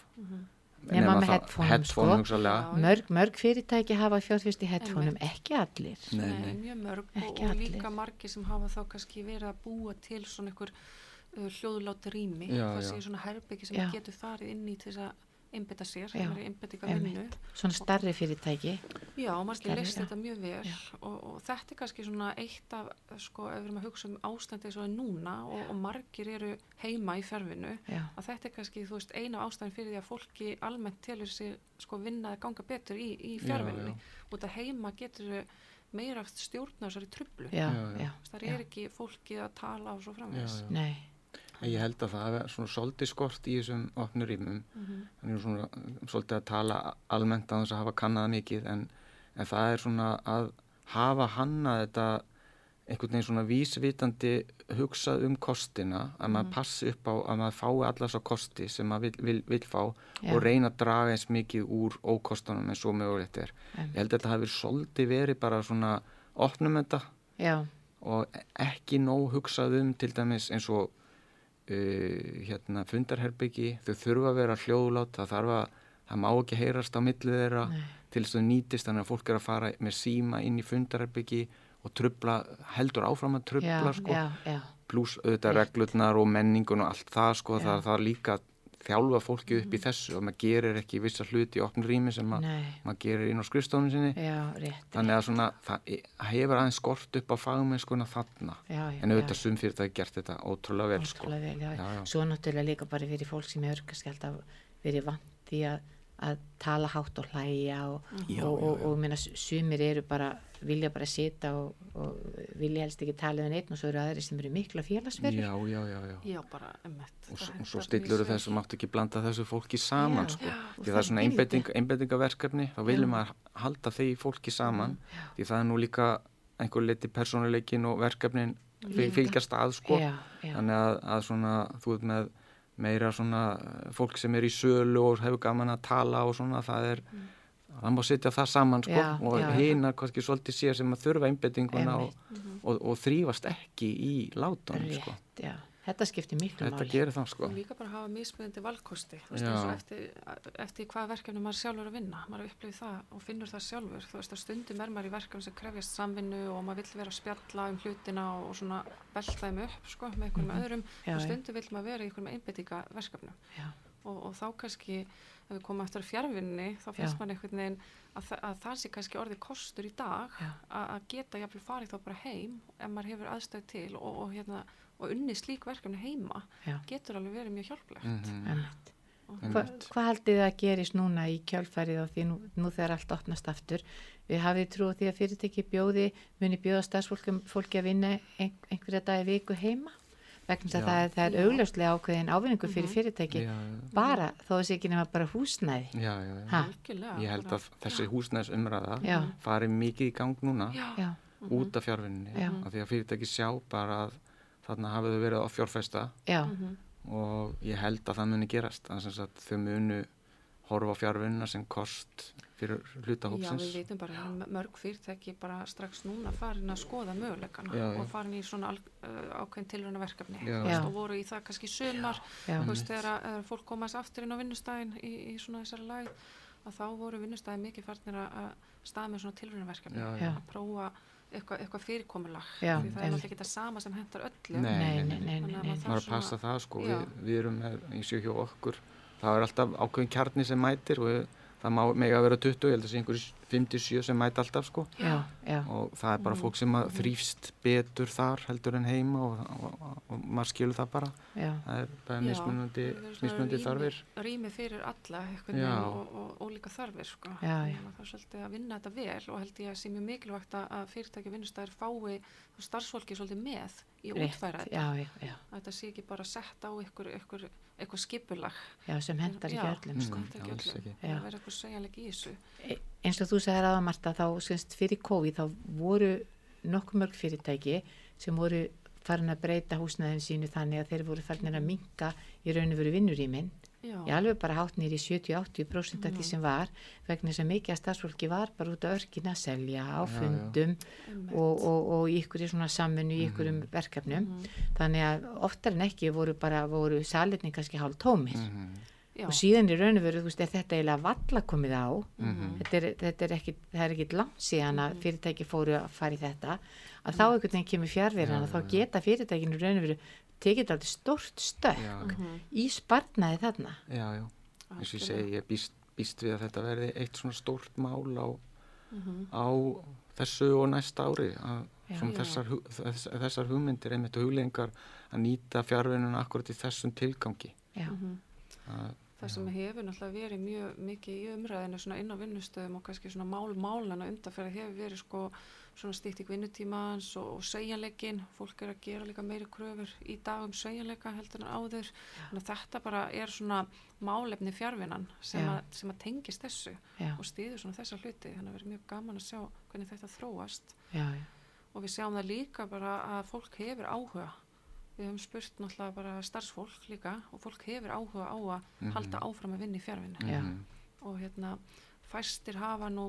Speaker 3: Nema með
Speaker 4: það-
Speaker 3: headphone-um,
Speaker 4: headphone
Speaker 3: sko.
Speaker 4: hugsanlega.
Speaker 5: Já.
Speaker 3: mörg, mörg fyrirtæki hafa fjárfyrst í headphoneum,
Speaker 5: Einmitt.
Speaker 3: ekki allir.
Speaker 4: Nei,
Speaker 5: Nei,
Speaker 4: nei.
Speaker 5: mjög mörg og,
Speaker 3: Ekki
Speaker 5: og
Speaker 3: allir.
Speaker 5: líka margir sem hafa þá kannski verið að búa til svona einhver uh, hljóðlátt rými,
Speaker 4: Já,
Speaker 5: það
Speaker 4: já.
Speaker 5: sé svona herbyggi sem
Speaker 3: Já.
Speaker 5: getur farið inn í til þess að einbytta sér,
Speaker 3: Já,
Speaker 5: það er einbyttinga vinnu.
Speaker 3: Einmitt. Svona starri fyrirtæki.
Speaker 5: Já, margir
Speaker 3: Stærri,
Speaker 5: leist
Speaker 3: já.
Speaker 5: þetta mjög vel
Speaker 3: Já.
Speaker 5: og, og þetta er kannski svona eitt af, sko, ef við erum að hugsa um ástandi eins og er núna og, og margir eru heima í fjárvinnu,
Speaker 3: Já,
Speaker 5: að þetta er kannski, þú veist, eina ástæðin fyrir því að fólki almennt telur sig, sko, vinna að ganga betur í, í fjárvinni. Út að heima getur meira stjórna þessari truflu.
Speaker 3: já,
Speaker 4: Já, já.
Speaker 3: já.
Speaker 5: Það
Speaker 3: já.
Speaker 5: er ekki fólki að tala og svo framvegis.
Speaker 4: Já, já.
Speaker 3: Nei,
Speaker 4: Ég held að það er svona svolítið skort í þessum opnu rýmum.
Speaker 5: Mhm.
Speaker 4: Þannig svona svolítið að tala almennt á þess að hafa kannað mikið en, en það er svona að hafa hannað þetta einhvern veginn svona vísvitandi hugsað um kostina, að maður passi upp á að maður fái alla þessa kosti sem maður vil, vil, vil fá
Speaker 3: Já.
Speaker 4: og reyna að draga eins mikið úr ókostunum en svo mögulegt er.
Speaker 3: Em.
Speaker 4: Ég held að þetta hafi svolítið verið bara svona opnum þetta
Speaker 3: Já,
Speaker 4: og ekki nóg hugsað um til dæmis eins og uh, hérna fundarherbyggi, þau þurfa að vera hljóðlát, það þarf að, það má ekki heyrast á milli þeirra
Speaker 3: Nei.
Speaker 4: til þess að þau nýtist, þannig að fólk er að fara með síma inn í fundarherbyggi og trubla, heldur áfram að trubla
Speaker 3: já,
Speaker 4: sko,
Speaker 3: já, já,
Speaker 4: pluss auðvitað
Speaker 3: Rétt.
Speaker 4: reglurnar og menningun og allt það sko,
Speaker 3: Já.
Speaker 4: það, það er líka að þjálfa fólki upp í þessu og maður gerir ekki vissa hluti í opnum rými sem ma
Speaker 3: nei,
Speaker 4: maður gerir inn á skrifstofunni sinni,
Speaker 3: já, rétt,
Speaker 4: þannig að svona það hefur aðeins skort upp á fagmennskuna þarna,
Speaker 3: já, já,
Speaker 4: en auðvitað
Speaker 3: já.
Speaker 4: sum fyrir það gert þetta ótrúlega vel sko.
Speaker 3: Ótrúlega vel, já.
Speaker 4: Já, já.
Speaker 3: Svo náttúrulega líka bara fyrir fólk sem hefur kannski alltaf verið vant því að, að tala hátt og hlæja og,
Speaker 4: Já,
Speaker 3: og,
Speaker 4: já,
Speaker 3: og,
Speaker 4: já.
Speaker 3: og minna, sumir eru bara, vilja bara sita og, og vilja helst ekki tala um einn og svo eru aðri sem eru mikla félagsverður.
Speaker 4: Já, já, já, já.
Speaker 5: Já, bara emmett.
Speaker 4: Og, s- og svo stillur þessu máttu ekki blanda þessu fólki saman
Speaker 3: Já,
Speaker 4: sko.
Speaker 3: já, og
Speaker 4: Því það er svona
Speaker 3: það
Speaker 4: einbeiting, einbeitingaverkefni, þá viljum maður halda þeir fólki saman, því það er nú líka einhver leiti persónuleikin og verkefnin
Speaker 3: Líka.
Speaker 4: fylgjast að sko.
Speaker 3: Já, já,
Speaker 4: Þannig að, að svona, þú veit með meira svona eh, fólk sem er í sölu og hefur gaman að tala og svona, það er, það má setja það saman sko,
Speaker 3: Já,
Speaker 4: og
Speaker 3: já, já.
Speaker 4: hina kannski svolítið sér sem að þurfa einbeitinguna og,
Speaker 3: Einmitt.
Speaker 4: og, og þrýfast ekki í látunum
Speaker 3: rétt,
Speaker 4: sko.
Speaker 3: já. Þetta skiptir miklu
Speaker 4: Þetta
Speaker 3: máli.
Speaker 4: gerir það sko.
Speaker 5: Og líka bara hafa mismunandi valkosti, þú veist,
Speaker 4: Já.
Speaker 5: eins og eftir, eftir hvað verkefni maður sjálfur að vinna, maður upplifir það og finnur það sjálfur, þú veist, að stundum er maður í verkefni sem krefjast samvinnu og maður vill vera að spjalla um hlutina og, og svona velta þeim upp, sko, með einhverjum
Speaker 3: Mhm.
Speaker 5: öðrum
Speaker 3: Já,
Speaker 5: og
Speaker 3: já.
Speaker 5: stundum vill maður vera í einhverjum einbeitinga verkefnum
Speaker 3: Já.
Speaker 5: og, og þá kannski, ef við komum eftir fjárvinni, þá finnst
Speaker 3: Já.
Speaker 5: maður einhvern veginn að, þa að það sé kannski orðið kostur í dag
Speaker 3: Já.
Speaker 5: að að geta jafnvel farið þá bara heim ef maður hefur aðstæð til og, og hérna og unni slík verkefni heima
Speaker 3: Já.
Speaker 5: getur alveg verið mjög hjálplegt.
Speaker 4: Mhm.
Speaker 3: Einmitt.
Speaker 5: Og-
Speaker 3: Hva,
Speaker 4: Einmitt.
Speaker 3: hvað haldið það að gerist núna í kjálfærið á því nú, nú þegar allt opnast aftur? Við hafið trú á því að fyrirtæki bjóði, muni bjóða starfsfólki fólki að vinna ein, einhverja dagi viku heima? Vegna þess að
Speaker 4: Já.
Speaker 3: það er, það er
Speaker 5: Já.
Speaker 3: augljóslega ákveðin ávinningur fyrir
Speaker 5: Mhm.
Speaker 3: fyrirtæki,
Speaker 4: Já, já,
Speaker 3: bara þó þessi ekki nema bara húsnæði.
Speaker 4: já, já, já.
Speaker 3: Ha?
Speaker 5: Algjörlega,
Speaker 4: Ég held
Speaker 5: bara-
Speaker 4: að þessi húsnæðisumræða
Speaker 3: Já.
Speaker 4: fari mikið í gang núna
Speaker 5: Já.
Speaker 3: Já,
Speaker 4: út af fjárvinninni,
Speaker 3: Já.
Speaker 4: af því að fyrirtæki sjá bara að þarna hafið þau verið á fjárfesta
Speaker 3: já,
Speaker 5: Mhm.
Speaker 4: og ég held að það muni gerast, þannig að þau munu horfa á fjárvinnina sem kost fyrir hluta
Speaker 5: Já,
Speaker 4: hópsins.
Speaker 5: við veitum bara að mörg fyrirtæki bara strax núna farin að skoða möguleikana
Speaker 4: Já, já.
Speaker 5: og farin í svona al, uh, ákveðin tilrauna verkefni
Speaker 4: Já.
Speaker 3: Já.
Speaker 5: og voru í það kannski í sumar,
Speaker 3: já,
Speaker 5: þú veist, þegar að- þegar fólk komast aftur inn á vinnustæðin í, í svona þessari læð að þá voru vinnustæðin mikið farnir að að staða með svona tilrauna verkefni
Speaker 4: Já,
Speaker 3: já.
Speaker 5: að prófa eitthvað, eitthvað fyrirkomulag
Speaker 3: Já,
Speaker 5: því það er
Speaker 3: einmitt.
Speaker 5: náttúrulega ekki það sama sem hentar öllum.
Speaker 4: Nei,
Speaker 3: Nei,
Speaker 4: nei,
Speaker 3: nei, nei,
Speaker 5: Þannig
Speaker 3: nei,
Speaker 5: að
Speaker 3: nei.
Speaker 5: maður
Speaker 4: maður
Speaker 5: svona-
Speaker 4: að passa það sko,
Speaker 5: Já.
Speaker 4: við, við erum með, í sjö hjá okkur, það er alltaf ákveðin kjarni sem mætir og við, það má mega vera tuttugu, ég held að sé einhverjum fimm til sjö sem mæta alltaf sko,
Speaker 3: Já, já,
Speaker 4: og það er bara fólk sem að þrýfst betur þar heldur en heima og, og, og, og maður skilur það bara,
Speaker 3: já,
Speaker 4: það er bara
Speaker 5: Já,
Speaker 4: mismunandi,
Speaker 5: það er svona
Speaker 4: mismunandi
Speaker 5: rými-
Speaker 4: þarfir.
Speaker 5: Rými fyrir alla einhvern
Speaker 4: Já.
Speaker 5: veginn og, og ólíka þarfir sko.
Speaker 3: Já, já.
Speaker 5: Þannig að það er svolítið að vinna þetta vel og held ég að sé mjög mikilvægt að að fyrirtæki og vinnustæðir fái starfsfólki svolítið með í að
Speaker 3: rétt,
Speaker 5: útfæra þetta.
Speaker 3: já, já, já,
Speaker 5: Að þetta sé ekki bara sett á ykkur, ykkur, eitthvað skipulag.
Speaker 3: já, sem hendar ekki
Speaker 5: Já.
Speaker 3: öllum, sko.
Speaker 4: Mm.
Speaker 5: Hentar ekki
Speaker 4: alls
Speaker 5: öllum.
Speaker 4: ekki.
Speaker 5: Það
Speaker 3: Já.
Speaker 5: verður eitthvað segjanleik í þessu.
Speaker 3: E- eins og þú sagðir aða Marta, þá semst fyrir COVID þá voru nokkuð mörg fyrirtæki sem voru farin að breyta húsnæðin sínu þannig að þeir voru farin að minka í raun og veru vinnurýmin,
Speaker 5: Já.
Speaker 3: ég alveg bara hátt nýri sjötíu til áttatíu prósent af því sem var, vegna þess að mikið að starfsfólki var bara út af örkin að selja á
Speaker 4: Já, já.
Speaker 3: fundum
Speaker 5: Einmitt.
Speaker 3: og, og, og í ykkur í svona samvinnu í ykkurum verkefnum,
Speaker 5: Mhm.
Speaker 3: þannig að oftar en ekki voru bara, voru salirni kannski hálf tómir.
Speaker 4: Mhm.
Speaker 5: Já.
Speaker 3: Og síðan í raun og veru, þú veist, er þetta eiginlega valla komið á,
Speaker 4: Mhm.
Speaker 3: þetta er, þetta er ekki, það er ekki langt síðan að fyrirtæki fóru að fara í þetta, að þá einhvern veginn kemur fjárveran og
Speaker 4: Já,
Speaker 3: þá
Speaker 4: já.
Speaker 3: geta fyrirtækinu í raun og veru tekið þetta stórt stökk
Speaker 4: Já,
Speaker 5: Mhm.
Speaker 3: í sparnaði þarna.
Speaker 4: já, já, eins og ég
Speaker 5: Algjörlega.
Speaker 4: segi, ég býst, býst við að þetta verði eitt svona stórt mál á,
Speaker 5: Mhm.
Speaker 4: á þessu og næsta ári, að
Speaker 3: Já.
Speaker 4: svona
Speaker 5: Já.
Speaker 4: þessar, hug- þess, þessar hugmyndir, einmitt huglengar að nýta fjárvinnuna akkurat í þessum tilgangi.
Speaker 3: Já,
Speaker 5: Mhm.
Speaker 4: að
Speaker 5: það sem hefur náttúrulega verið mjög mikið í umræðinu svona inn á vinnustöðum og kannski svona mál málana undanferði hefur verið sko svona stytting vinnutímans og, og sveigjanleikinn, fólk er að gera líka meiri kröfur í dag um sveigjanleika heldur en áður, þannig að þetta bara er svona málefni fjarvinnan sem, að, sem að tengist þessu
Speaker 3: Já.
Speaker 5: og styður svona þessa hluti, þannig að verið mjög gaman að sjá hvernig þetta þróast
Speaker 3: Já, já.
Speaker 5: og við sjáum það líka bara að fólk hefur áhuga. Við höfum spurt náttúrulega bara starfsfólk líka og fólk hefur áhuga á að mm-hmm. halda áfram að vinna í fjarvinnu.
Speaker 3: Mm-hmm.
Speaker 5: Og hérna fæstir hafa nú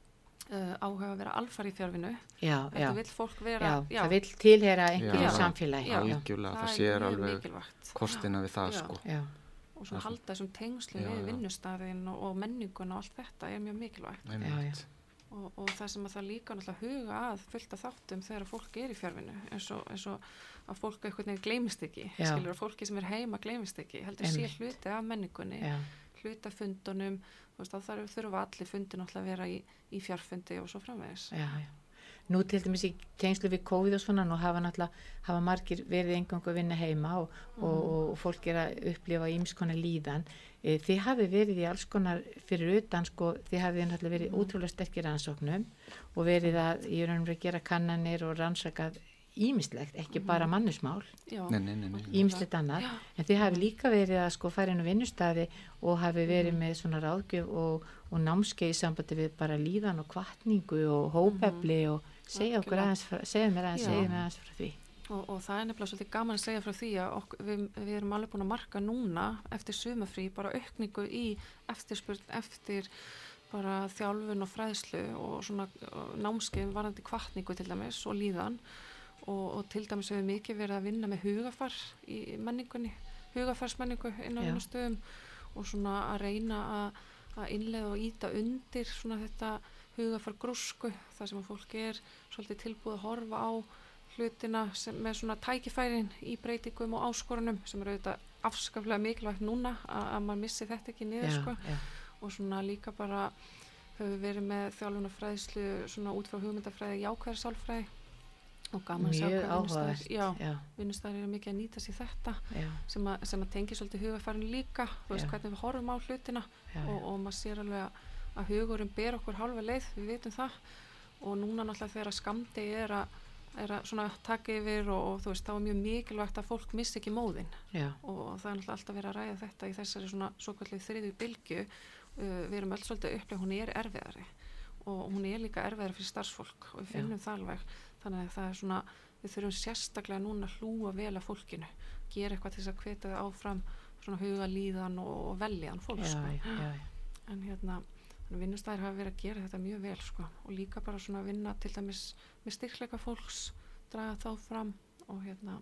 Speaker 5: uh, áhuga að vera alfar í fjarvinnu.
Speaker 3: Já, já.
Speaker 5: Þetta vill fólk vera...
Speaker 3: Já,
Speaker 5: já.
Speaker 3: það vill tilheyra einhverju
Speaker 4: Já.
Speaker 3: samfélagi.
Speaker 5: Já, já.
Speaker 4: Algjörlega, það
Speaker 5: Það er
Speaker 4: sér
Speaker 5: mjög
Speaker 4: alveg
Speaker 5: mikilvægt.
Speaker 4: kostina við það
Speaker 5: Já.
Speaker 4: sko.
Speaker 3: Já,
Speaker 5: Og svo halda þessum tengslu
Speaker 4: Já,
Speaker 5: við
Speaker 4: já.
Speaker 5: vinnustæðin og, og menninguna og allt þetta er mjög mikilvægt.
Speaker 3: já, já.
Speaker 4: Einmitt.
Speaker 5: Og, og það sem að það líka náttúrulega huga að fullt af þáttum þegar fólk er í fjarvinnu eins og, eins og að fólk einhvern veginn gleymist ekki,
Speaker 3: Já.
Speaker 5: skilur að fólki sem er heima gleymist ekki, heldur sé
Speaker 3: Einmitt.
Speaker 5: hluti af menningunni,
Speaker 3: Já,
Speaker 5: hluti af fundunum, þú veist, þá þarf þurfa allir fundi náttúrulega að vera í, í fjarfundi og svo framvegis.
Speaker 3: já, já. Nú til dæmis í tengslu við COVID og svona, nú hafa náttúrulega, hafa margir verið engangu að vinna heima og, og, og fólk er að upplifa ýmis konar líðan. E, þið hafi verið í alls konar fyrir utan, sko, þið hafi náttúrulega verið ótrúlega sterkir rannsóknum og verið að, ég raunum að gera kannanir og rannsakað ýmislegt, ekki bara mannusmál,
Speaker 5: Já.
Speaker 4: Nei, nei, nei, nei.
Speaker 3: ýmislegt annað,
Speaker 5: Já.
Speaker 3: en þið hafi líka verið að sko fara inn á vinnustæði og hafi verið með svona ráðgjöf og, og námskeið í sambandi við bara líðan og hvatningu og hópefli og segja okkur
Speaker 5: Algjörlega.
Speaker 3: aðeins, frá, segja mér aðeins,
Speaker 5: Já.
Speaker 3: segja mér aðeins frá því.
Speaker 5: Og, og það er nefnilega svolítið gaman að segja frá því að ok, við, við erum alveg búin að marka núna eftir sumafrí bara aukningu í eftirspurn eftir bara þjálfun og fræðslu og svona námskeið varðandi hvatningu til dæmis og líðan og, og til dæmis hefur mikið verið að vinna með hugafar í menningunni, hugafarsmenningu inn á
Speaker 3: Já.
Speaker 5: vinnustöðum og svona að reyna að, að innleiða og íta undir svona þetta hugafar grúsku, það sem að fólk er svolítið tilbúið að horfa á hlutina sem, með svona tækifærin í breytingum og áskorunum sem eru auðvitað afskaplega mikilvægt núna að, að maður missi þetta ekki niður
Speaker 3: Já,
Speaker 5: sko.
Speaker 3: já,
Speaker 5: Og svona líka bara höfum verið með þjálfun og fræðslu svona út frá hugmyndafræði, jákvæðar sálfræði og gaman að sjá
Speaker 3: mjög
Speaker 5: hvað vinnustæðir,
Speaker 3: áhugavert.
Speaker 5: já,
Speaker 3: já,
Speaker 5: vinnustæðir eru mikið að nýta sér þetta
Speaker 3: já,
Speaker 5: sem að, sem að tengi svolítið hugafærin líka, þú veist
Speaker 3: Já.
Speaker 5: hvernig við horfum á hlutina
Speaker 3: já,
Speaker 5: og,
Speaker 3: já,
Speaker 5: og maður sér alveg að, að hugurum ber okkur hálfa leið, við vitum það og núna náttúrulega þegar að skammdegi er að, er að svona taka yfir og, og þú veist, þá er mjög mikilvægt að fólk missi ekki móðin
Speaker 3: já,
Speaker 5: og það er náttúrulega alltaf verið að ræða þetta í þessari svona svokallið þriðju bylgju uh, við erum öll svolítið upplega, hún er erfiðari og hún er líka erfiðari fyrir starfsfólk og við finnum það alveg þannig að það er svona, við þurfum sérstaklega núna að hlúa vel að fólkinu gera eitthvað til þess að hvetja þau áfram svona huga líðan og, og veljan fólk
Speaker 3: já,
Speaker 5: sko.
Speaker 3: já, já,
Speaker 5: En hérna, vinnustæðir hafa verið að gera þetta mjög vel sko. Og líka bara svona að vinna til dæmis með styrkleika fólks, draga þá fram og hérna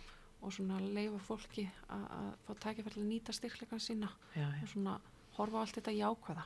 Speaker 5: og svona leyfa fólki að, að fá tækifæri til að nýta styrkleikan sína
Speaker 3: já, já,
Speaker 5: og svona horfa á allt þetta jákvæða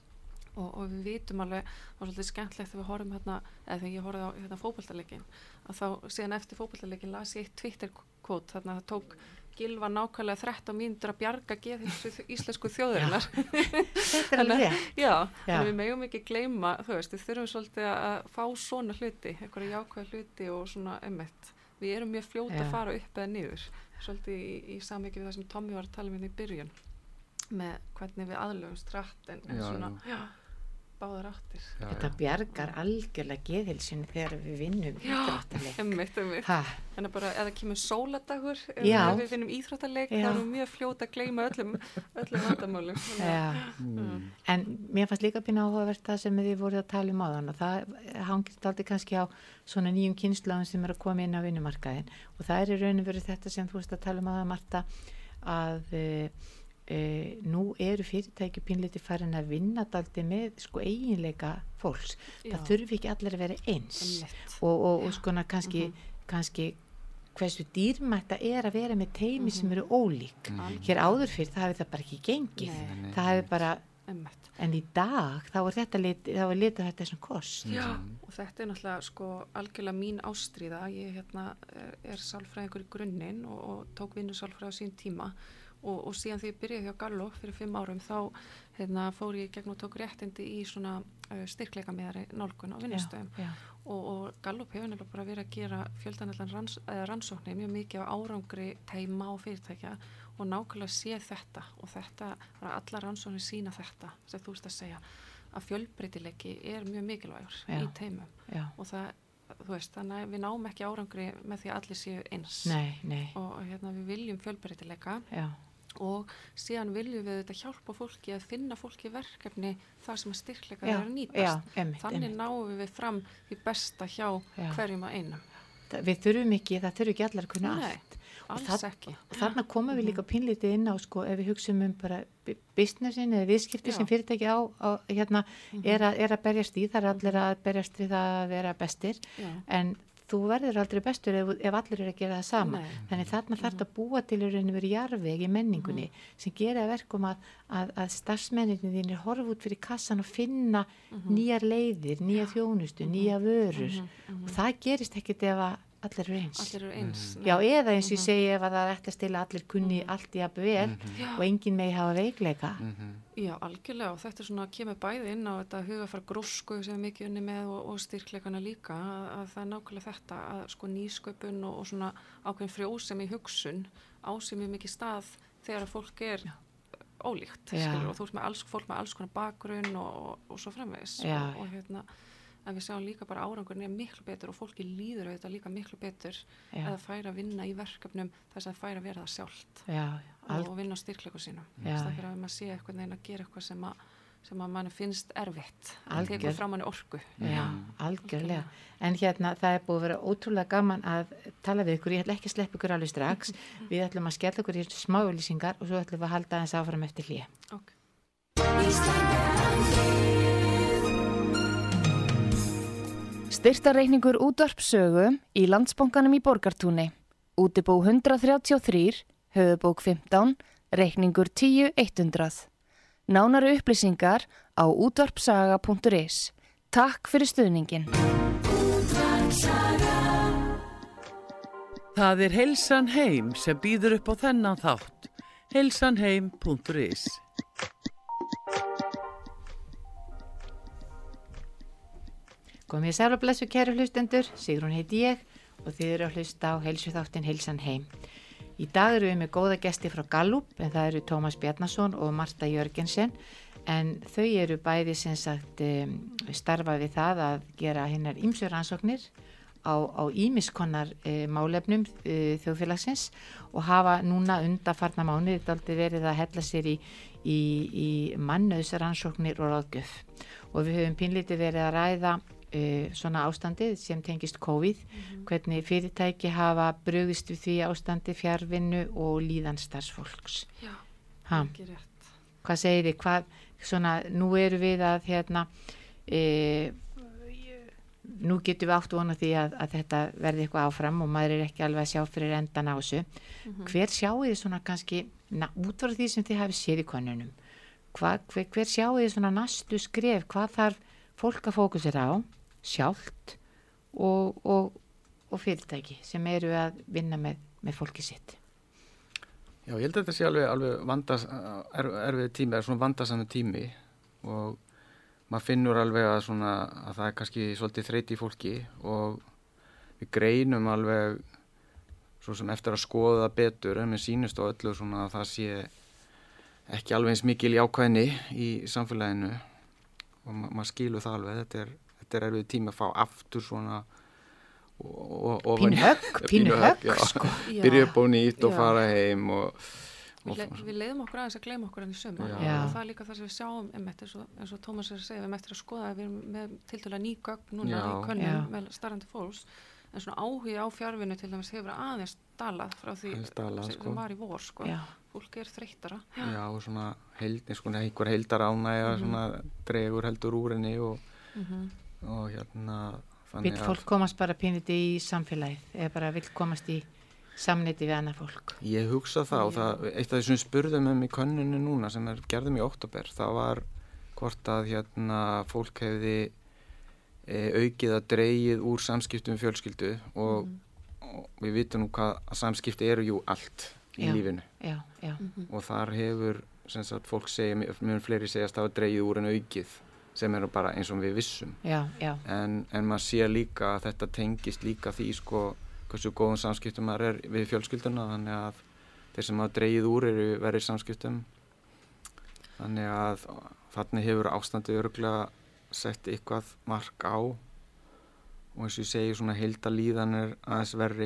Speaker 5: og, og við vitum alveg, það var svolítið skemmtlegt þegar við horfum hérna, eða þegar ég horfði á hérna fótboltaleikin, að þá síðan eftir fótboltaleikin las ég eitt Twitter-kvót, þarna það tók Gylfa nákvæmlega þrettán mínútur að bjarga geðheilsu íslensku þjóðurinnar.
Speaker 3: þetta er alveg rétt.
Speaker 5: Já,
Speaker 3: Já.
Speaker 5: þannig við megum ekki gleyma, þú veist, við þurfum svolítið að fá svona hluti, einhverja jákvæða hluti og svona emmett. Við erum mjög fljóta
Speaker 3: Já.
Speaker 5: að fara upp eða niður, svolítið í, í samhengi við það sem Tommi var að tala um hérna í byrjun, með hvernig við aðlögumst rætt en, en
Speaker 4: Já,
Speaker 5: svona,
Speaker 4: já.
Speaker 5: já, báðar áttir.
Speaker 4: Já,
Speaker 3: Þetta
Speaker 4: já.
Speaker 3: bjargar algjörlega geðheilsunni þegar við vinnum íþróttaleik.
Speaker 5: Emmett, emmett.
Speaker 3: Ha,
Speaker 5: Þannig bara, ef það kemur sóladagur, ef
Speaker 3: Já.
Speaker 5: við finnum íþróttaleik,
Speaker 3: Já.
Speaker 5: þá erum við mjög fljóta að gleyma öllum, öllum vandamálum. Þannig að-
Speaker 3: ja.
Speaker 4: Mm.
Speaker 3: En mér fannst líka pínu áhugavert það sem þið voruð að tala um áðan og það hangir aldrei kannski á svona nýjum kynslaðum sem er að koma inn á vinnumarkaðin og það er í raun og veru þetta sem þú veist að tala um áðan Marta að e, e, nú eru fyrirtæki pínleiti farin að vinna daldi með sko eiginleika fólks.
Speaker 5: Já.
Speaker 3: Það þurfi ekki allir að vera eins
Speaker 5: Einmitt.
Speaker 3: og, og, og skona kannski, kannski hversu dýrmætt það er að vera með teimi sem eru ólík.
Speaker 4: Mm.
Speaker 3: Hér áður fyrir það hafi það bara ekki gengið.
Speaker 5: Nei.
Speaker 4: Nei,
Speaker 3: Það hafi bara,
Speaker 5: Emmett.
Speaker 3: en í dag þá er þetta lit, þá er litað þetta sem kost.
Speaker 5: Já, og þetta er náttúrulega sko algjörlega mín ástríða. Ég hérna er, er sálfræðingur í grunninn og, og tók vinnusálfræði á sín tíma og, og síðan því ég byrjaði hjá Gallup fyrir fimm árum þá hérna, fór ég gegn og tók réttindi í svona uh, styrkleika meðari nálgun á vinnustöðum og, og Gallup hefur nefnilega bara verið að gera fjöldanallan ranns, rannsóknir mjög mikið á árangri teima og fyrirtækja og nákvæmlega sé þetta og þetta, allar rannsóknir sína þetta sem þú veist að segja að fjölbreytileiki er mjög mikilvægur Já. Í teimum Já. Og það, þú veist, þannig að við náum ekki árangri með því að allir séu eins
Speaker 3: nei, nei.
Speaker 5: Og hérna við viljum fjölbreytileika
Speaker 3: Já.
Speaker 5: Og síðan viljum við þetta hjálpa fólki að finna fólki verkefni þar sem að styrkleika er að nýtast
Speaker 3: Já, emitt,
Speaker 5: þannig
Speaker 3: emitt.
Speaker 5: náum við fram því besta hjá Já. Hverjum að einum
Speaker 3: Við þurfum ekki, það þurfum ekki allar að kunna
Speaker 5: Nei,
Speaker 3: allt
Speaker 5: alls
Speaker 3: það,
Speaker 5: ekki
Speaker 3: og þarna komum við líka pínlítið inn á sko, ef við hugsaum um bara businessin eða viðskipti
Speaker 5: Já.
Speaker 3: Sem fyrirtæki á, á hérna, mm-hmm. er, að, er að berjast í, það er allir að berjast við það að vera bestir
Speaker 5: Já.
Speaker 3: En þú verður aldrei bestur ef, ef allir eru að gera það sama
Speaker 5: Nei.
Speaker 3: Þannig þarna þarf þetta að búa til í rauninu verið jarðveg í menningunni mm-hmm. sem gera verkum að, að, að starfsmenninni þínir horfa út fyrir kassan og finna mm-hmm. nýjar leiðir, nýja þjónustu, mm-hmm. nýja vörur mm-hmm. og það gerist ekkit ef að allir eru eins.
Speaker 5: Allir eru eins.
Speaker 3: Mm-hmm. Já, eða eins og ég segi ef að það er ætlast til að allir kunni mm-hmm. allt í að vel mm-hmm. og enginn megi hafa veikleika.
Speaker 5: Mm-hmm. Já, algjörlega og þetta er svona kemur bæði inn á þetta hugafar grósku sem er mikið unni með og, og styrkleikana líka að, að það er nákvæmlega þetta að sko nýsköpun og, og svona ákveðin frjósemi hugsun á sem er mikið stað þegar að fólk er Já. Ólíkt skilur, og þú veist með alls, fólk með alls konar bakgrunn og, og, og svo framvegis og, og hérna en við sjáum líka bara árangurinn er miklu betur og fólki líður auðvitað líka miklu betur Já. Að það færa að vinna í verkefnum þess að það færa að vera það sjálft
Speaker 3: Já,
Speaker 5: og, og vinna á styrkleiku sínum þess að fyrir að maður sé eitthvað neina að gera eitthvað sem að, sem að mann finnst erfitt að tekur frá manni orku
Speaker 3: Já, algjörlega en hérna það er búið að vera ótrúlega gaman að tala við ykkur, ég ætla ekki að sleppa ykkur alveg strax við ætlum að skella ykkur í smáulýsingar og svo ætlum við að halda þess áfram eftir hlé
Speaker 5: okay.
Speaker 1: Styrktarreikningur útvarpssögu í Landsbankanum í Borgartúni. Útibú hundrað þrjátíu og þrjú, höfubók fimmtán, reikningur tíu hundrað. Nánari upplýsingar á útvarpssaga punktur is. Takk fyrir stuðningin.
Speaker 2: Það er Heilsan heim sem býður upp á þennan þátt. heilsan heim punktur is.
Speaker 3: Komið í sæl og blessu kæru hlustendur, Sigrún heiti ég og þið eru að hlusta á heilsuþáttin Heilsan heim. Í dag eru við með góða gesti frá Gallup en það eru Tómas Bjarnason og Marta Jörgensen en þau eru bæði sem sagt um, starfa við það að gera hinnar ýmsu rannsóknir á, á ýmiskonar uh, málefnum uh, þjóðfélagsins og hafa núna undanfarna mánuði dálítið verið að hella sér í, í, í mannauðsrannsóknir og ráðgjöf og við höfum pínlítið verið að ræða Uh, svona ástandið sem tengist COVID mm-hmm. hvernig fyrirtæki hafa brugðist við því ástandi fjarvinnu og líðan starfsfólks
Speaker 5: Já, ekki rétt
Speaker 3: Hvað segir þið, hvað svona, nú eru við að hérna uh, nú getum við átt vona því að, að þetta verði eitthvað áfram og maður er ekki alveg að sjá fyrir endan á þessu mm-hmm. hver sjáu þið svona kannski na, út frá því sem þið hafið séð í könnunum Hva, hver, hver sjáu þið svona næstu skref, hvað þarf fólk að fókusera á sjálft og, og, og fyrirtæki sem eru að vinna með, með fólki sitt.
Speaker 4: Já, ég held að þetta sé alveg, alveg vandas, er, erfið tími, er svona vandasamur tími og maður finnur alveg að, svona, að það er kannski svolítið þreyti í fólki og við greinum alveg svo sem eftir að skoða það betur en mér sýnist á öllu svona að það sé ekki alveg eins mikil jákvæðni í samfélaginu og ma- maður skilur það alveg, þetta er Þetta er erfið tími að fá aftur svona og, og,
Speaker 3: pínu högg, pínu högg sko.
Speaker 4: Byrja upp á nýtt og já. Fara heim og, og
Speaker 5: Við, le, við leiðum okkur aðeins að gleyma okkur enn í sumar
Speaker 3: Já.
Speaker 5: og það er líka það sem við sjáum einmitt, eins, og, eins og Tómas er að segja, við erum eftir að skoða að við erum með tiltölulega ný gögn núna
Speaker 4: Já.
Speaker 5: í könnum
Speaker 3: Já.
Speaker 5: með starfandi fólks en svona áhugi á fjárvinnu til dæmis hefur aðeins dalað frá því
Speaker 4: dalað,
Speaker 5: sem
Speaker 4: sko.
Speaker 5: var í vor sko. Fólk er þreyttara
Speaker 4: Já, Já og svona held, sko, einhver heildar ánægja mm-hmm. svona dregur heldur úr henni og, mm-hmm. og hérna
Speaker 3: Vill fólk komast bara pínlítið í samfélagið eða bara vill komast í samneiti við annað fólk?
Speaker 4: Ég hugsa það og það, eitt af þessum spurðum um í könnunni núna sem er gerðum í október, það var hvort að hérna fólk hefði e, aukið að dreigið úr samskiptum fjölskyldu og, mm. og við vitum nú hvað að samskipti eru jú allt í
Speaker 3: Já.
Speaker 4: lífinu
Speaker 3: Já, já.
Speaker 4: og þar hefur sem sagt fólk segja, mjög fleiri segjast að hafa dregið úr en aukið sem er bara eins og við vissum
Speaker 3: Já, já.
Speaker 4: en, en maður sé líka að þetta tengist líka því sko hversu góðum samskiptum maður er við fjölskylduna þannig að þeir sem hafa dregið úr eru verið samskiptum þannig að þannig hefur ástandið örugglega sett eitthvað mark á og eins og ég segi svona heildarlíðan er aðeins verri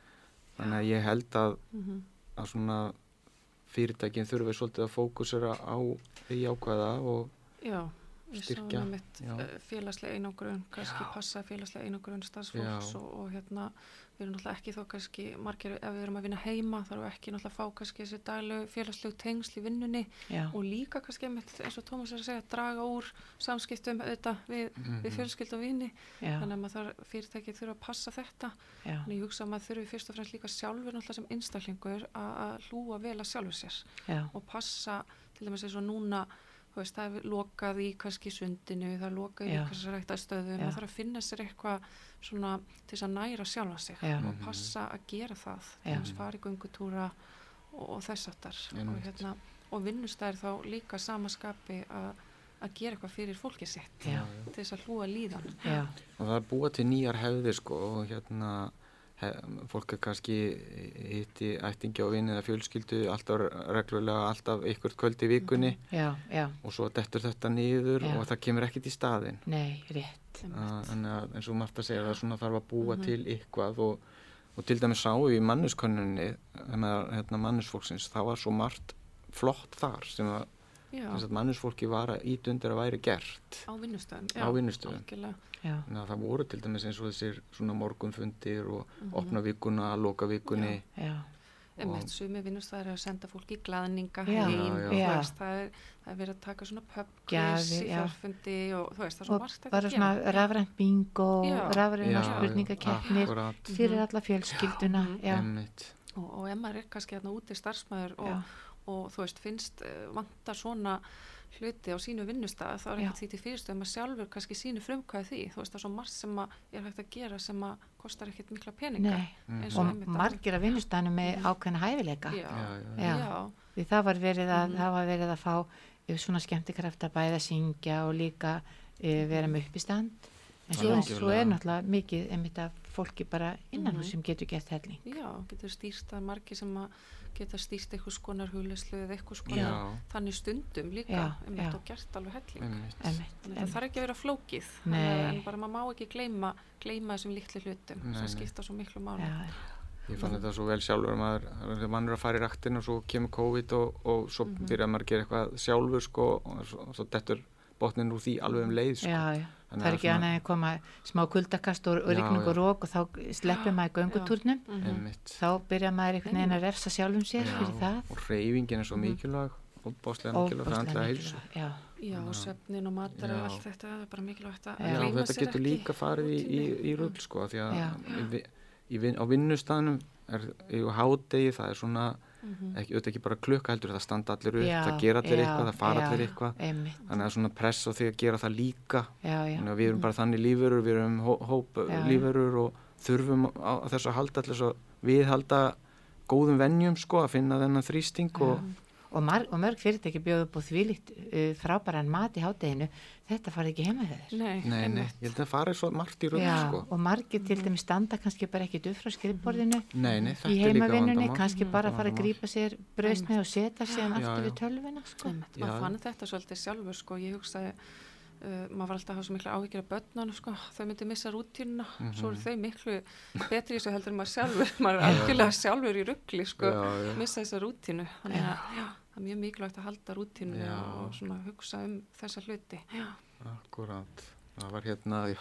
Speaker 4: þannig að ég held að,
Speaker 5: Mhm.
Speaker 4: að svona fyrirtækin þurfi svolítið að fókusera á því ákvæða og
Speaker 5: Já, við
Speaker 4: Styrkja,
Speaker 5: sáum mitt
Speaker 4: já.
Speaker 5: félagslega einangrun, kannski passa félagslega einangrun starfsfólks
Speaker 4: Já.
Speaker 5: og, og hérna við erum náttúrulega ekki þó kannski margir ef við erum að vinna heima þá erum við ekki náttúrulega að fá kannski þessi daglegu félagslegu tengsl í vinnunni
Speaker 3: Já.
Speaker 5: og líka kannski einmitt, eins og Tómas er að segja draga úr samskiptum auðvitað við,
Speaker 4: Mhm.
Speaker 5: við fjölskyld og vini
Speaker 3: Já.
Speaker 5: þannig að maður þarf fyrirtækið þurfa að passa þetta
Speaker 3: Já.
Speaker 5: en ég hugsa að maður þurfi fyrst og fremst líka sjálfur náttúrulega sem einstaklingur að, að hlúa vel að sjálfur sér
Speaker 3: Já.
Speaker 5: og passa til dæmis eins og núna þú veist, það er lokað í kannski sundinu, það er lokað í
Speaker 3: Já.
Speaker 5: kannski ræktastöðum,
Speaker 3: Já.
Speaker 5: maður þarf að finna sér eitthvað svona til þess að næra sjálfa sig
Speaker 3: Já.
Speaker 5: og passa að gera það
Speaker 3: Já.
Speaker 5: til þess fara í göngutúra og, og þess aftar og,
Speaker 4: Einmitt.
Speaker 5: hérna, og vinnustæðir þá líka samaskapi að að gera eitthvað fyrir fólkið sitt
Speaker 3: Já.
Speaker 5: til þess að hlúa líðan
Speaker 3: Já.
Speaker 4: og það er búa til nýjar hefðir sko og hérna hef, fólk er kannski hitti ættingi á vini eða fjölskyldu alltaf reglulega, alltaf einhvert kvöld í vikunni
Speaker 3: Já. Já.
Speaker 4: og svo dettur þetta niður
Speaker 3: Já.
Speaker 4: og það kemur ekkert í staðinn
Speaker 3: Nei, rétt.
Speaker 4: þannig að eins og Marta segir það svona þarf að búa
Speaker 5: Mhm.
Speaker 4: til eitthvað og, og til dæmis sá í mannuskönnunni með hérna, mannusfólksins það var svo margt flott þar sem að
Speaker 5: Já,
Speaker 4: mannusfólki var að ít undir að væri gert
Speaker 5: á vinnustöðum
Speaker 4: á vinnustöðum
Speaker 5: algjörlega.
Speaker 3: Já.
Speaker 4: þannig að það voru til dæmis eins og þessir svona morgunfundir og
Speaker 5: Mhm.
Speaker 4: opna vikuna, loka vikunni
Speaker 3: Já.
Speaker 5: Einmitt sumi vinnustæðir er að senda fólk í glaðninga
Speaker 3: Já,
Speaker 5: heim
Speaker 4: já,
Speaker 5: og
Speaker 3: já.
Speaker 5: þú veist, það er, það er verið að taka svona pubquiz
Speaker 3: Gjafir,
Speaker 5: í
Speaker 3: já.
Speaker 5: fjarfundi og þú veist, það er svo
Speaker 3: Og
Speaker 5: margt hægt
Speaker 3: bara
Speaker 5: að
Speaker 3: svona
Speaker 5: gera.
Speaker 3: rafrænt bingo,
Speaker 5: Já.
Speaker 3: rafræna
Speaker 4: Já,
Speaker 3: spurningakeppnir
Speaker 4: akkurat,
Speaker 3: fyrir alla fjölskylduna.
Speaker 5: Mhm.
Speaker 3: Já.
Speaker 4: einmitt
Speaker 5: og, og ef maður er kannski hérna úti starfsmæður og,
Speaker 3: Já.
Speaker 5: og þú veist, finnst uh, vantar svona hluti á sínu vinnustæð þá er
Speaker 3: Já.
Speaker 5: ekkert því til fyrirstöðum að sjálfur kannski sínu frumkvæði því, þú veist, það er svo margt sem að er hægt að gera sem að kostar ekkert mikla peninga
Speaker 3: Nei.
Speaker 5: eins
Speaker 3: Og
Speaker 5: einmitt að-
Speaker 3: margir af vinnustæðinu með ákveðna hæfileika.
Speaker 5: já,
Speaker 4: Já, já,
Speaker 3: Já.
Speaker 5: já,
Speaker 3: Því það var verið að,
Speaker 5: Mhm.
Speaker 3: það var verið að fá eh, svona skemmtikrafta bæði að syngja og líka e, vera með uppistand. En svo,
Speaker 4: Já.
Speaker 3: svo er náttúrulega mikið einmitt af fólki bara innan
Speaker 5: Mhm.
Speaker 3: hús sem getur gert helling.
Speaker 5: já, getur stýrt að margir sem að geta stýrt eitthvað skonar hugleyslu eða eitthvað
Speaker 3: Já.
Speaker 5: skonar þannig stundum líka
Speaker 3: Já,
Speaker 5: einmitt
Speaker 3: já.
Speaker 5: og gert alveg helling
Speaker 4: einmitt
Speaker 3: Einmitt,
Speaker 5: Þannig að það
Speaker 3: einmitt.
Speaker 5: þarf ekki að vera flókið
Speaker 3: Nei.
Speaker 5: þannig að- en bara maður má ekki gleyma, gleyma þessum litlu hlutum
Speaker 4: Nei,
Speaker 5: sem
Speaker 4: nei.
Speaker 5: skipta svo miklu máli
Speaker 3: Já,
Speaker 4: ég fann þetta svo vel sjálfur að maður, þegar maður er að fara í raktin og svo kemur COVID og, og svo
Speaker 5: Mhm.
Speaker 4: byrjar maður að gera eitthvað sjálfur sko og svo, og svo dettur botnin úr því alveg um leið sko.
Speaker 3: já, já.
Speaker 4: Þannig
Speaker 3: Það er
Speaker 4: að
Speaker 3: ekki
Speaker 4: svona-
Speaker 3: annað en að koma smá kuldakast og, og
Speaker 4: Já,
Speaker 3: rigning
Speaker 4: já.
Speaker 3: og rók og þá sleppir maður göngutúrnum.
Speaker 5: Mhm.
Speaker 4: einmitt
Speaker 3: Þá byrjar maður einhvern veginn að refsa sjálfum sér
Speaker 4: Já,
Speaker 3: fyrir það.
Speaker 4: og hreyfingin er svo mikilvæg óbáslega mikilvæg fyrir andlega heilsu
Speaker 3: mikilvæg. Já,
Speaker 5: Já, og svefnin og matar
Speaker 4: Já.
Speaker 5: og allt þetta, það er bara mikilvægt að
Speaker 3: Já.
Speaker 4: Já,
Speaker 5: gleyma
Speaker 4: þetta
Speaker 5: sér
Speaker 4: getur
Speaker 5: ekki
Speaker 4: líka farið í, í,
Speaker 5: rútínu.
Speaker 4: í rugl sko því að
Speaker 3: Já.
Speaker 4: í, vi- í, vin- á vinnustæðnum er í hádegi það er svona
Speaker 5: Mhm.
Speaker 4: ekki, auðvitað ekki bara klukka heldur það standa allir upp,
Speaker 3: Já,
Speaker 4: það gera allir
Speaker 3: já,
Speaker 4: eitthvað, það fara
Speaker 3: já.
Speaker 4: allir eitthvað
Speaker 3: einmitt.
Speaker 4: þannig að svona press á því að gera það líka
Speaker 3: Já, já.
Speaker 4: þannig að við erum bara þannig lífurur við erum hó, hóp
Speaker 3: Já, já.
Speaker 4: lífurur og þurfum á, á þessu að halda allir svo viðhalda góðum venjum sko að finna þennan þrýsting og
Speaker 3: Og, mar, og mörg fyrirtæki bjóðu upp á þvílíkt uh, frábæran mat í hádeginu, þetta farið ekki heima þeir.
Speaker 5: Nei,
Speaker 4: nei, nei,
Speaker 5: einmitt.
Speaker 4: ég held að það fari svo margt í rugl
Speaker 3: Já,
Speaker 4: sko
Speaker 3: og margir til dæmis standa kannski bara ekki upp frá skrifborðinu
Speaker 4: nei, nei, þetta
Speaker 3: í
Speaker 4: er líka
Speaker 3: heimavinnunni,
Speaker 4: vandamál.
Speaker 3: kannski bara
Speaker 4: Þetta
Speaker 3: fara að
Speaker 4: vandamál.
Speaker 3: grípa sér brauðsneið og setja síðan
Speaker 4: Já,
Speaker 3: aftur
Speaker 4: já.
Speaker 3: við tölvuna, sko.
Speaker 5: Einmitt.
Speaker 4: Já.
Speaker 5: Maður fann þetta svolítið sjálfur sko, ég hugsaði Uh, maður var alltaf að hafa svo mikla áhyggjur af börnunum sko, þau myndi missa rútínuna svo eru þau miklu betri í þessu heldur en maður sjálfur maður er algjörlega sjálfur í rugli sko,
Speaker 4: Já, já.
Speaker 5: missa þessa rútínu þannig að já, það er mjög mikilvægt að halda rútínu
Speaker 4: Já.
Speaker 5: og svona hugsa um þessa hluti já,
Speaker 4: Akkurát, það var hérna ég,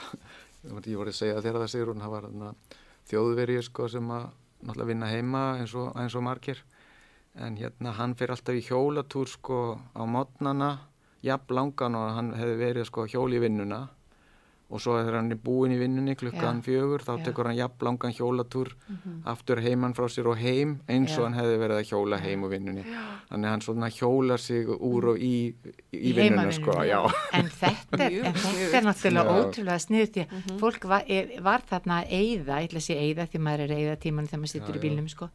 Speaker 4: ég voru að segja þér það Sigrún það var hérna þjóðverið sko sem að náttúrulega vinna heima eins og, eins og margir en hérna hann fyrir alltaf í hjólatúr sko á mótnana jafn langan og hann hefði verið sko hjól í vinnuna og svo þegar hann er búinn í vinnunni klukkan
Speaker 3: Já.
Speaker 4: fjögur þá
Speaker 3: Já.
Speaker 4: tekur hann jafn langan hjólatúr aftur heimann frá sér og heim eins
Speaker 3: Já.
Speaker 4: og hann hefði verið að hjóla heim úr vinnunni þannig að hann svona hjólar sig úr og í, í, í
Speaker 3: Í
Speaker 4: vinnuna sko,
Speaker 3: heimavinnunni.
Speaker 4: já
Speaker 3: En þetta er,
Speaker 5: Mjög
Speaker 3: en þetta
Speaker 5: sniðugt.
Speaker 3: er náttúrulega
Speaker 4: Já.
Speaker 3: ótrúlega sniðut því að fólk var, er, var þarna að eyða, ég ætla að sé eyða því maður er að eyða tímanu þegar maður situr
Speaker 4: Já,
Speaker 3: í bílnum sko,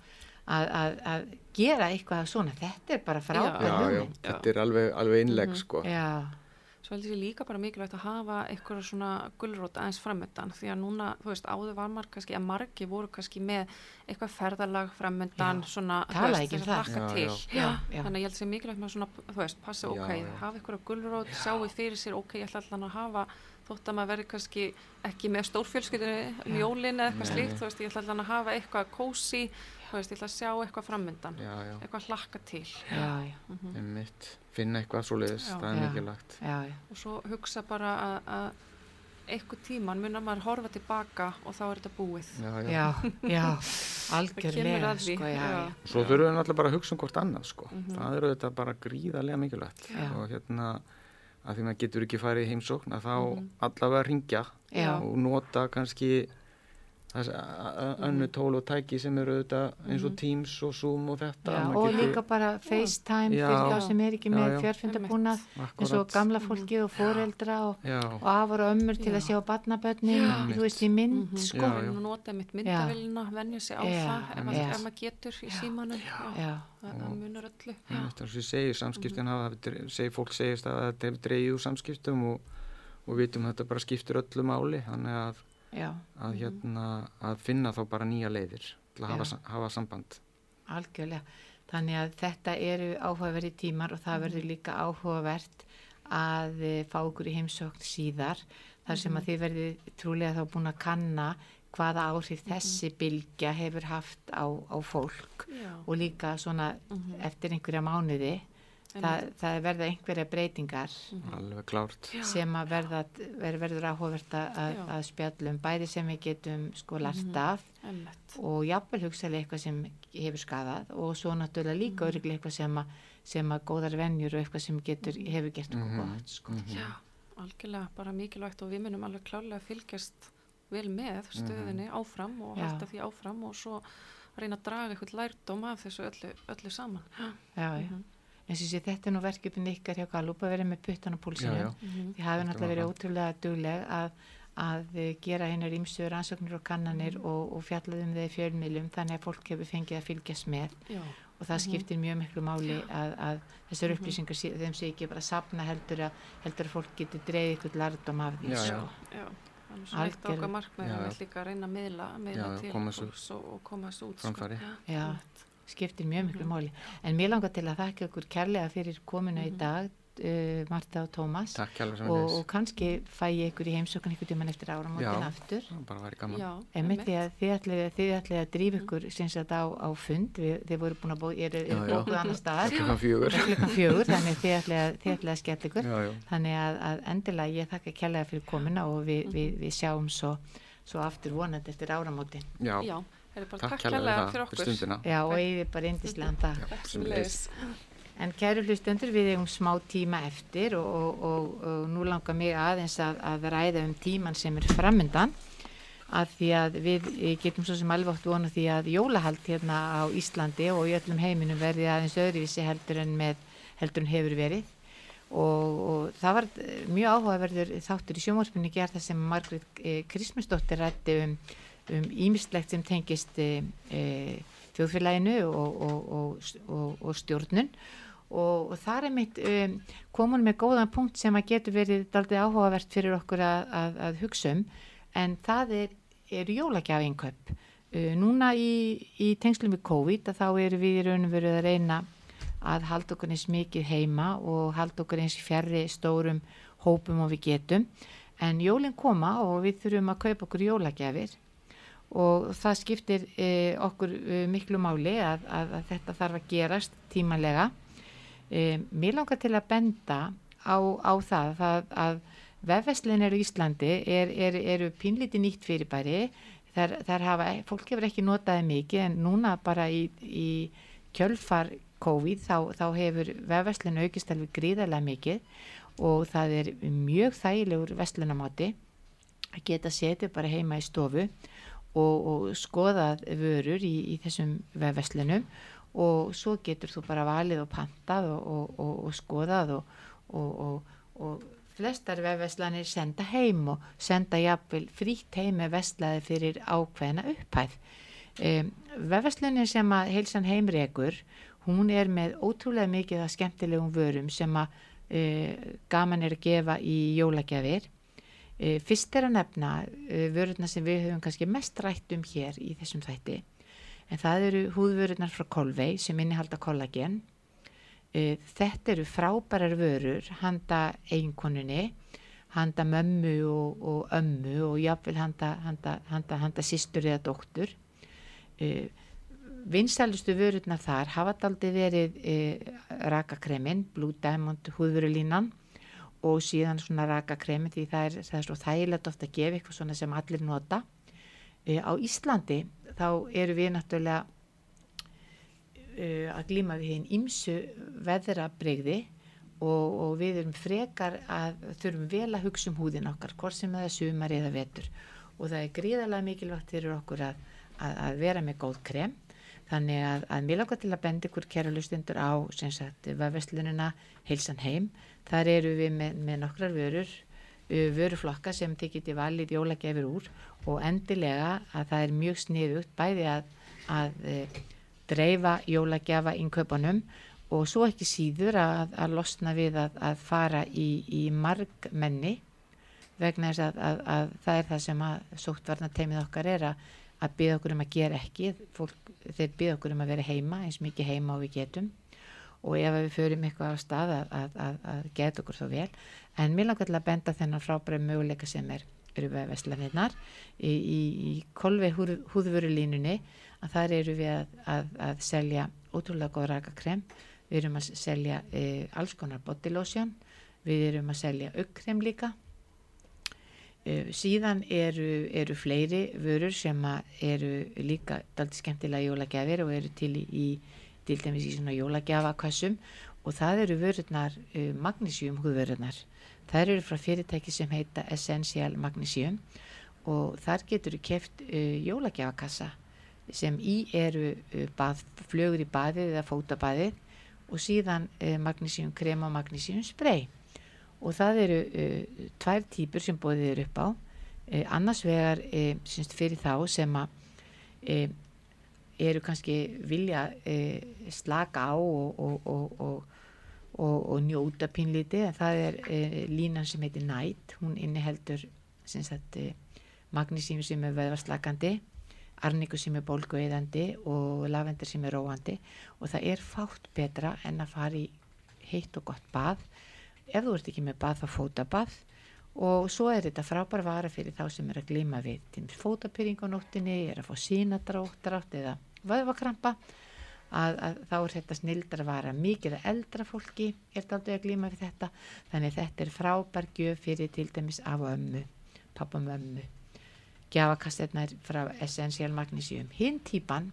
Speaker 3: að, að, að gera eitthvað svona, þetta er bara frábær
Speaker 4: Já, já,
Speaker 3: hugmynd.
Speaker 4: þetta er alveg, alveg innlegg
Speaker 5: Mhm.
Speaker 4: sko.
Speaker 3: Já,
Speaker 5: Svo heldur ég líka bara mikilvægt að hafa eitthvað svona gulrót aðeins framöndan því að núna, þú veist, áður var marg kannski að margi voru kannski með eitthvað ferðalag framöndan,
Speaker 3: Já,
Speaker 5: svona, þú
Speaker 3: tala
Speaker 5: veist,
Speaker 3: ekki um
Speaker 5: þess
Speaker 3: það.
Speaker 5: að hlakka
Speaker 4: Já,
Speaker 5: til.
Speaker 4: já.
Speaker 3: já, já,
Speaker 5: Þannig að ég held að sé mikilvægt með svona, þú veist, passa,
Speaker 4: Já,
Speaker 5: ok,
Speaker 4: já.
Speaker 5: hafa eitthvað gulrót, sjáu fyrir sér, ok, ég ætla allan að hafa, þótt að maður verði kannski ekki með stórfjölskyldu um jólin eða eitthvað
Speaker 4: Nei,
Speaker 5: slíkt,
Speaker 4: nei.
Speaker 5: þú veist, ég ætla allan að hafa eitthvað kósi, þú veist, ég ætla að sjá eitthvað framöndan,
Speaker 4: Já, já,
Speaker 5: eitthvað hlakka til.
Speaker 3: já, já,
Speaker 5: Mhm.
Speaker 4: einmitt, finna eitthvað svoleiðis,
Speaker 5: Já.
Speaker 4: það er
Speaker 3: Já.
Speaker 4: mikilvægt.
Speaker 3: já, já.
Speaker 5: Og svo hugsa bara að, að eitthvað tíman mun að maður horfa tilbaka og þá er þetta búið.
Speaker 4: Já, já.
Speaker 3: Já, já,
Speaker 5: Það kemur
Speaker 3: algjörlega,
Speaker 5: að því,
Speaker 3: sko, já,
Speaker 5: já.
Speaker 3: já.
Speaker 4: Svo þurfum við náttúrulega bara að hugsa um hvort annað sko.
Speaker 5: Mhm.
Speaker 4: Það er auðvitað bara gríðarlega mikilvægt
Speaker 3: Já.
Speaker 4: og hérna að því maður getur ekki farið í heimsókn að þá
Speaker 5: Mhm.
Speaker 4: allavega ringja
Speaker 3: Já.
Speaker 4: og nota kannski þess önnu tól og tæki sem eru auðvitað eins og Teams og Zoom og þetta.
Speaker 3: Já,
Speaker 4: maður
Speaker 3: og
Speaker 4: getur-
Speaker 3: líka bara FaceTime
Speaker 4: Já.
Speaker 3: fyrir þá sem er ekki
Speaker 4: Já,
Speaker 3: með
Speaker 4: já.
Speaker 3: fjárfundabúnað eins og
Speaker 4: Akkúrat.
Speaker 3: gamla fólkið og foreldra og,
Speaker 4: Já,
Speaker 3: og afar og ömmur til
Speaker 5: Já.
Speaker 3: að sjá barnabörnin,
Speaker 4: Já.
Speaker 3: þú veist, í mynd,
Speaker 5: Mhm.
Speaker 3: sko.
Speaker 4: Já, já.
Speaker 5: Og nota mitt myndavélina, venja sig á
Speaker 3: Já,
Speaker 5: það ef,
Speaker 3: já.
Speaker 5: maður, ef maður getur í símanum. Já.
Speaker 3: Já,
Speaker 5: Það, það munar öllu.
Speaker 4: það er svo ég segi, samskiptin hafa, dre- segi, fólk segist að þetta hefur dreigið úr samskiptum og, og vitum að þetta bara skiptir öllu máli, þannig að,
Speaker 3: já,
Speaker 4: að, hérna, að finna þá bara nýja leiðir til að hafa,
Speaker 3: Já.
Speaker 4: sa- hafa samband.
Speaker 3: algjörlega. Þannig að þetta eru áhugaverði tímar og það verður líka áhugavert að eh, fá okkur í heimsókn síðar, þar sem að þið verðið trúlega þá búin að kanna hvaða áhrif þessi bylgja hefur haft á, á fólk
Speaker 5: Já.
Speaker 3: og líka svona
Speaker 5: Mhm.
Speaker 3: eftir einhverja mánuði, það, það verða einhverja breytingar
Speaker 4: Alveg klárt.
Speaker 5: Já.
Speaker 3: sem að verða, ver, verður áhugavert að,
Speaker 5: Já.
Speaker 3: að spjallum, bæði sem við getum sko lært af
Speaker 5: Einmitt.
Speaker 3: og jafnvel hugsaðlega eitthvað sem hefur skadað og svo náttúrulega líka örugglega eitthvað sem að, sem að góðar venjur og eitthvað sem getur, hefur gert okkur
Speaker 4: Mhm.
Speaker 3: gott sko.
Speaker 5: Já, algjörlega bara mikilvægt og við munum alveg klárlega fylgjast vel með stöðinni áfram og
Speaker 3: Já.
Speaker 5: halda því áfram og svo reyna að draga eitthvað lærdóm af þessu öllu, öllu saman.
Speaker 3: Já, já.
Speaker 5: Mhm.
Speaker 3: En sem sé, þetta er nú verkefni ykkar hjá Gallup að vera með puttan á púlsinu.
Speaker 4: Já, já.
Speaker 5: Mhm.
Speaker 3: Þið hafi
Speaker 4: Þetta
Speaker 3: náttúrulega
Speaker 4: var
Speaker 3: verið
Speaker 4: það.
Speaker 3: ótrúlega dugleg að, að eh, gera hennar ímsu rannsóknir og kannanir og, og fjallað um þeir fjölmiðlum þannig að fólk hefur fengið að fylgjast með
Speaker 5: Já.
Speaker 3: og það skiptir mjög miklu máli að, að þessar upplýsingar sé, þeim sé ekki bara safna heldur að, heldur að fólk getur dreigð ykkur lærdóm af því.
Speaker 4: Já,
Speaker 3: sko.
Speaker 4: já.
Speaker 5: Já, þannig svo eitt
Speaker 3: Algjörlega.
Speaker 5: okkar markmið
Speaker 4: Já,
Speaker 5: er
Speaker 4: já.
Speaker 5: líka að reyna að miðla, miðla
Speaker 4: Já, já,
Speaker 5: til
Speaker 4: koma þessu
Speaker 5: fólks og, og koma þessu út.
Speaker 4: framfæri.
Speaker 5: Sko.
Speaker 3: Já, skiptir mjög miklu máli. En mér langar til að þakka ykkur kærlega fyrir komuna í dag, uh, Marta og Tómas.
Speaker 4: Takk kjærlega sem
Speaker 3: Og, og kannski fæ ég ykkur í heimsókn ykkur tíman eftir áramótin
Speaker 4: Já.
Speaker 3: aftur.
Speaker 4: bara væri gaman.
Speaker 5: Já,
Speaker 3: Einmitt því að þið ætlið að, þið ætlið að drífa ykkur sem sagt á, á fund, við, þið voru búin að bó, er, er
Speaker 4: Já, já.
Speaker 3: bókuð annar staðar,
Speaker 4: Klukkan fjögur.
Speaker 3: klukkan fjögur, þannig þið ætlið að, þið ætlið að skella ykkur.
Speaker 4: Já, já.
Speaker 3: Þannig að, að endilega ég þakka kærlega fyrir komuna og við, við, við sjáum svo, svo aftur vonandi eftir áramótin.
Speaker 4: Já,
Speaker 5: Já, það er bara
Speaker 4: takk
Speaker 5: takk
Speaker 4: kjærlega
Speaker 5: kærlega
Speaker 4: fyrir
Speaker 5: fyrir
Speaker 4: það, fyrir
Speaker 5: okkur.
Speaker 4: stundina.
Speaker 3: Já, og ég bara yndislegan dag.
Speaker 5: Takk
Speaker 4: sem
Speaker 5: sem
Speaker 4: leiðis.
Speaker 3: En kæru hlustendur, við eigum smá tíma eftir og, og, og, og nú langar mig aðeins að, að ræða um tíman sem er framundan að því að við getum svo sem alveg átt vona því að jólahald hérna á Íslandi og í öllum heiminum verði aðeins öðruvísi heldur en með heldur en hefur verið og, og það var mjög áhugaverður þáttur í sjónvarpinu gerð þar sem Margrét eh, Kristmundsdóttir ræddi um um ýmislegt sem tengist eh, eh, þjóðfélaginu og, og, og, og, og stjórnun og, og þar er mitt um, komun með góðan punkt sem að getur verið daldið áhugavert fyrir okkur að, að, að hugsa um en það er, er jólagjafinkaup. Uh, núna í, í tengslum við COVID að þá eru við í raun og veru að reyna að halda okkur eins mikið heima og halda okkur eins fjarri stórum hópum og við getum en jólin koma og við þurfum að kaupa okkur jólagjafir og það skiptir eh, okkur eh, miklu máli að, að, að þetta þarf að gerast tímalega. Eh, mér langar til að benda á, á það, það að vefverslanir á Íslandi er, er, eru pínlítið nýtt fyrirbæri. Þar, þar hafa, fólk hefur ekki notaði mikið en núna bara í, í kjölfar COVID þá, þá hefur vefverslun aukist alveg gríðarlega mikið og það er mjög þægilegur verslunamáti að geta setið bara heima í stofu og, og skoðað vörur í, í þessum vefverslunum og svo getur þú bara valið og pantað og, og, og, og skoðað og, og, og flestar vefverslanir senda heim og senda jafnvel frítt heim með verslaði fyrir ákveðna upphæð. Um, vefverslunin sem að Heilsan Heim rekur, hún er með ótrúlega mikið af skemmtilegum vörum sem að uh, gaman er að gefa í jólagjafir. Uh, fyrst er að nefna uh, vörurnar sem við höfum kannski mest rætt um hér í þessum þætti, en það eru húðvörurnar frá Colvey sem innihalda kollagen. Uh, þetta eru frábærar vörur handa eiginkonunni, handa mömmu og, og ömmu og jafnvel handa, handa, handa, handa systur eða dóttur. Uh, vinsælustu vörurnar þar hafa daldið verið uh, rakakremin, Blue Diamond húðvörulínan og síðan svona rakakremin því það er, það er svo þægilegt ofta að gefa eitthvað svona sem allir nota. Uh, á Íslandi þá eru við náttúrulega uh, að glíma við hinn ýmsu veðrabrigði og, og við erum frekar að þurfum vel að hugsa um húðin okkar, hvort sem það er sumar eða vetur og það er gríðarlega mikilvægt fyrir okkur að Að, að vera með góð krem þannig að, að mér langar til að benda ykkur kæra hlustendur á sem sagt vefverslunina Heilsan Heim. Þar eru við með, með nokkrar vörur vöruflokka sem þið geti valið jólagjafir úr og endilega að það er mjög sniðugt bæði að, að e, dreifa jólagjafa innkaupunum og svo ekki síður að, að losna við að, að fara í, í margmenni vegna þess að, að, að það er það sem að sóttvarnateymið okkar er að að biðja okkur um að gera ekki, fólk, þeir biðja okkur um að vera heima, eins mikið heima og við getum og ef við förum eitthvað á stað að, að, að, að geta okkur þá vel, en mér langar til að benda þennan frábæra möguleika sem er eru vefverslanirnar í, í, í Colvey húð, húðvörulínunni að þar eru við að, að, að selja ótrúlega góð rakakrem, við erum að selja e, alls konar body lotion, við erum að selja augnkrem líka. Uh, síðan eru, eru fleiri vörur sem eru líka dálítið skemmtilega jólagjafir og eru til í, í til dæmis í svona jólagjafakassum og það eru vörurnar uh, magnesium húðvörurnar. Þær eru frá fyrirtæki sem heita Essential Magnesium og þar getur þú keypt uh, jólagjafakassa sem í eru uh, bað, flögur í baðið eða fótabaðið og síðan uh, magnesium krem og magnesium spray. Og það eru uh, tvær típur sem boðið eru upp á. Uh, annars vegar uh, syns fyrir þá sem að uh, eru kannski vilja uh, slaka á og, og, og, og, og, og njóta pínlítið. Það er uh, línan sem heitir Night. Hún inniheldur sem sagt, uh, magnesium sem er vöðvaslakandi, arniku sem er bólgueyðandi og lavendar sem er róandi. Og það er fátt betra en að fara í heitt og gott bað. Ef þú ert ekki með bað þá fótabað og svo er þetta frábær vara fyrir þá sem er að glíma við til fótapyrring á nóttinni, er að fá sínadrátt eða vöðvakrampa að, að þá er þetta snildra vara mikið að eldra fólki er dálítið að glíma við þetta þannig þetta er frábær gjöf fyrir til dæmis af og ömmu, pappa og ömmu. Gjafakastetnar frá Essential Magnesium. Hinn típan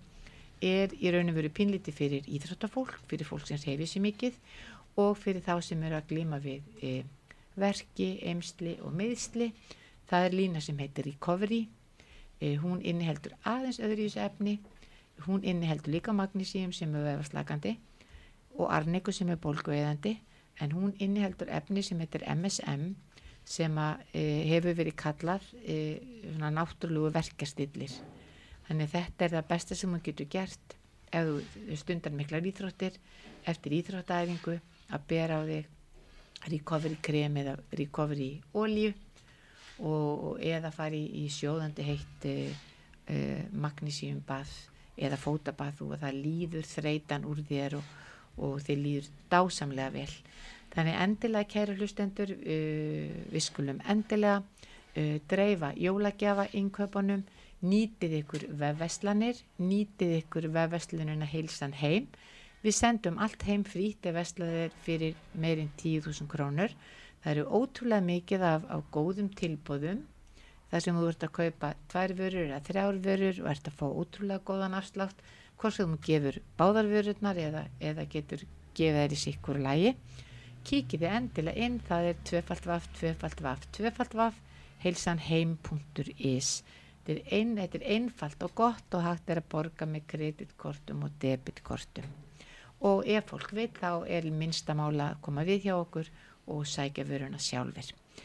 Speaker 3: er í raun og veru pínlítið fyrir íþróttafólk, fyrir fólk sem hreyfir sig mikið og fyrir þá sem eru að glíma við e, verki, eymsli og meiðsli. Það er lína sem heitir Recovery. E, hún inniheldur aðeins öðruvísu efni. Hún inniheldur líka magnesium sem er vöðvaslakandi og arniku sem er bólgueyðandi en hún inniheldur efni sem heitir M S M sem að, e, hefur verið kallað e, svona náttúrlegu verkjastillir. Þannig þetta er það besta sem hún getur gert ef þú stundar miklar íþróttir eftir íþróttaæfingu að bera á þig recovery krem eða recovery olíu og eða fari í, í sjóðandi heitt uh, magnesium bað eða fótabað og það líður þreytan úr þér og, og þið líður dásamlega vel. Þannig endilega kæru hlustendur, uh, við skulum endilega uh, dreifa jólagjafa innkaupunum, nýtið ykkur vefverslanir, nýtið ykkur vefverslunina Heilsan Heim. Við sendum allt heim frítt ef verslaðir fyrir meirinn tíu þúsund krónur. Það eru ótrúlega mikið af, af góðum tilboðum. Það sem þú ert að kaupa tvær vörur eða þrjár vörur og ert að fá ótrúlega góðan afslátt. Hvort sem þú gefur báðar vörurnar eða, eða getur gefið þær í sikkur lagi. Kíkið þið endilega inn, það er tvöfalt vaff, tvöfalt vaff, tvöfalt vaff, heilsanheim punktur is. Þetta er, ein, þetta er einfalt og gott og hægt er að borga með kreditkortum og debitkortum. Og ef fólk veit þá er minnsta mála að koma við hjá okkur og sækja vöruna sjálfur.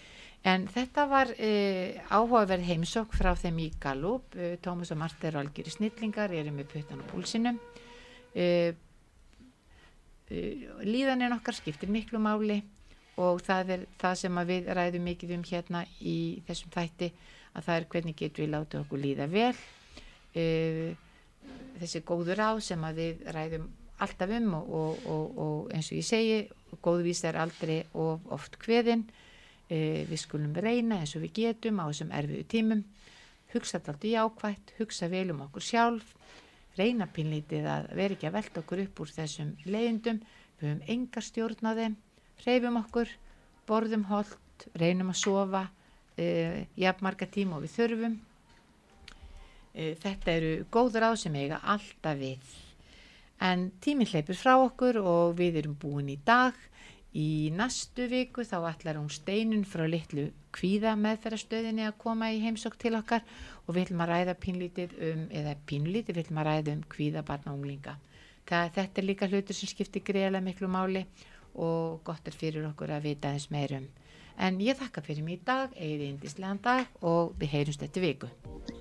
Speaker 3: En þetta var uh, áhugaverð heimsókn frá þeim í Gallup. Uh, Tómas og Marta eru algjörir snillingar, eru með puttan á púlsinum. Uh, uh, líðanin okkar skiptir miklu máli og það er það sem að við ræðum mikið um hérna í þessum þætti, að það er hvernig getum við látið okkur líða vel. Uh, þessi góður ráð sem að við ræðum alltaf um og, og, og, og eins og ég segi, góðvís er aldrei of oft kveðin. Uh, við skulum reyna eins og við getum á þessum erfiðu tímum, hugsa alltaf jákvætt, hugsa vel um okkur sjálf, reyna pínlítið að vera ekki að velta okkur upp úr þessum leiðindum, við höfum engar stjórn á þeim, hreyfum okkur, borðum hollt, reynum að sofa uh, jafnmarga tíma og við þurfum. Uh, þetta eru góð ráð sem eiga alltaf við. En tíminn hleypur frá okkur og við erum búin í dag. Í næstu viku þá ætlar hún Steinun frá litlu kvíða meðferðarstöðinni að koma í heimsókn til okkar og við ætlum að ræða pínlítið um, eða pínlítið, við ætlum að ræða um kvíða barna og unglinga. Það, þetta er líka hlutur sem skiptir gríðarlega miklu máli og gott er fyrir okkur að vita aðeins meirum. En ég þakka fyrir mig í dag, eigið yndislegan dag og við heyrumst eftir viku.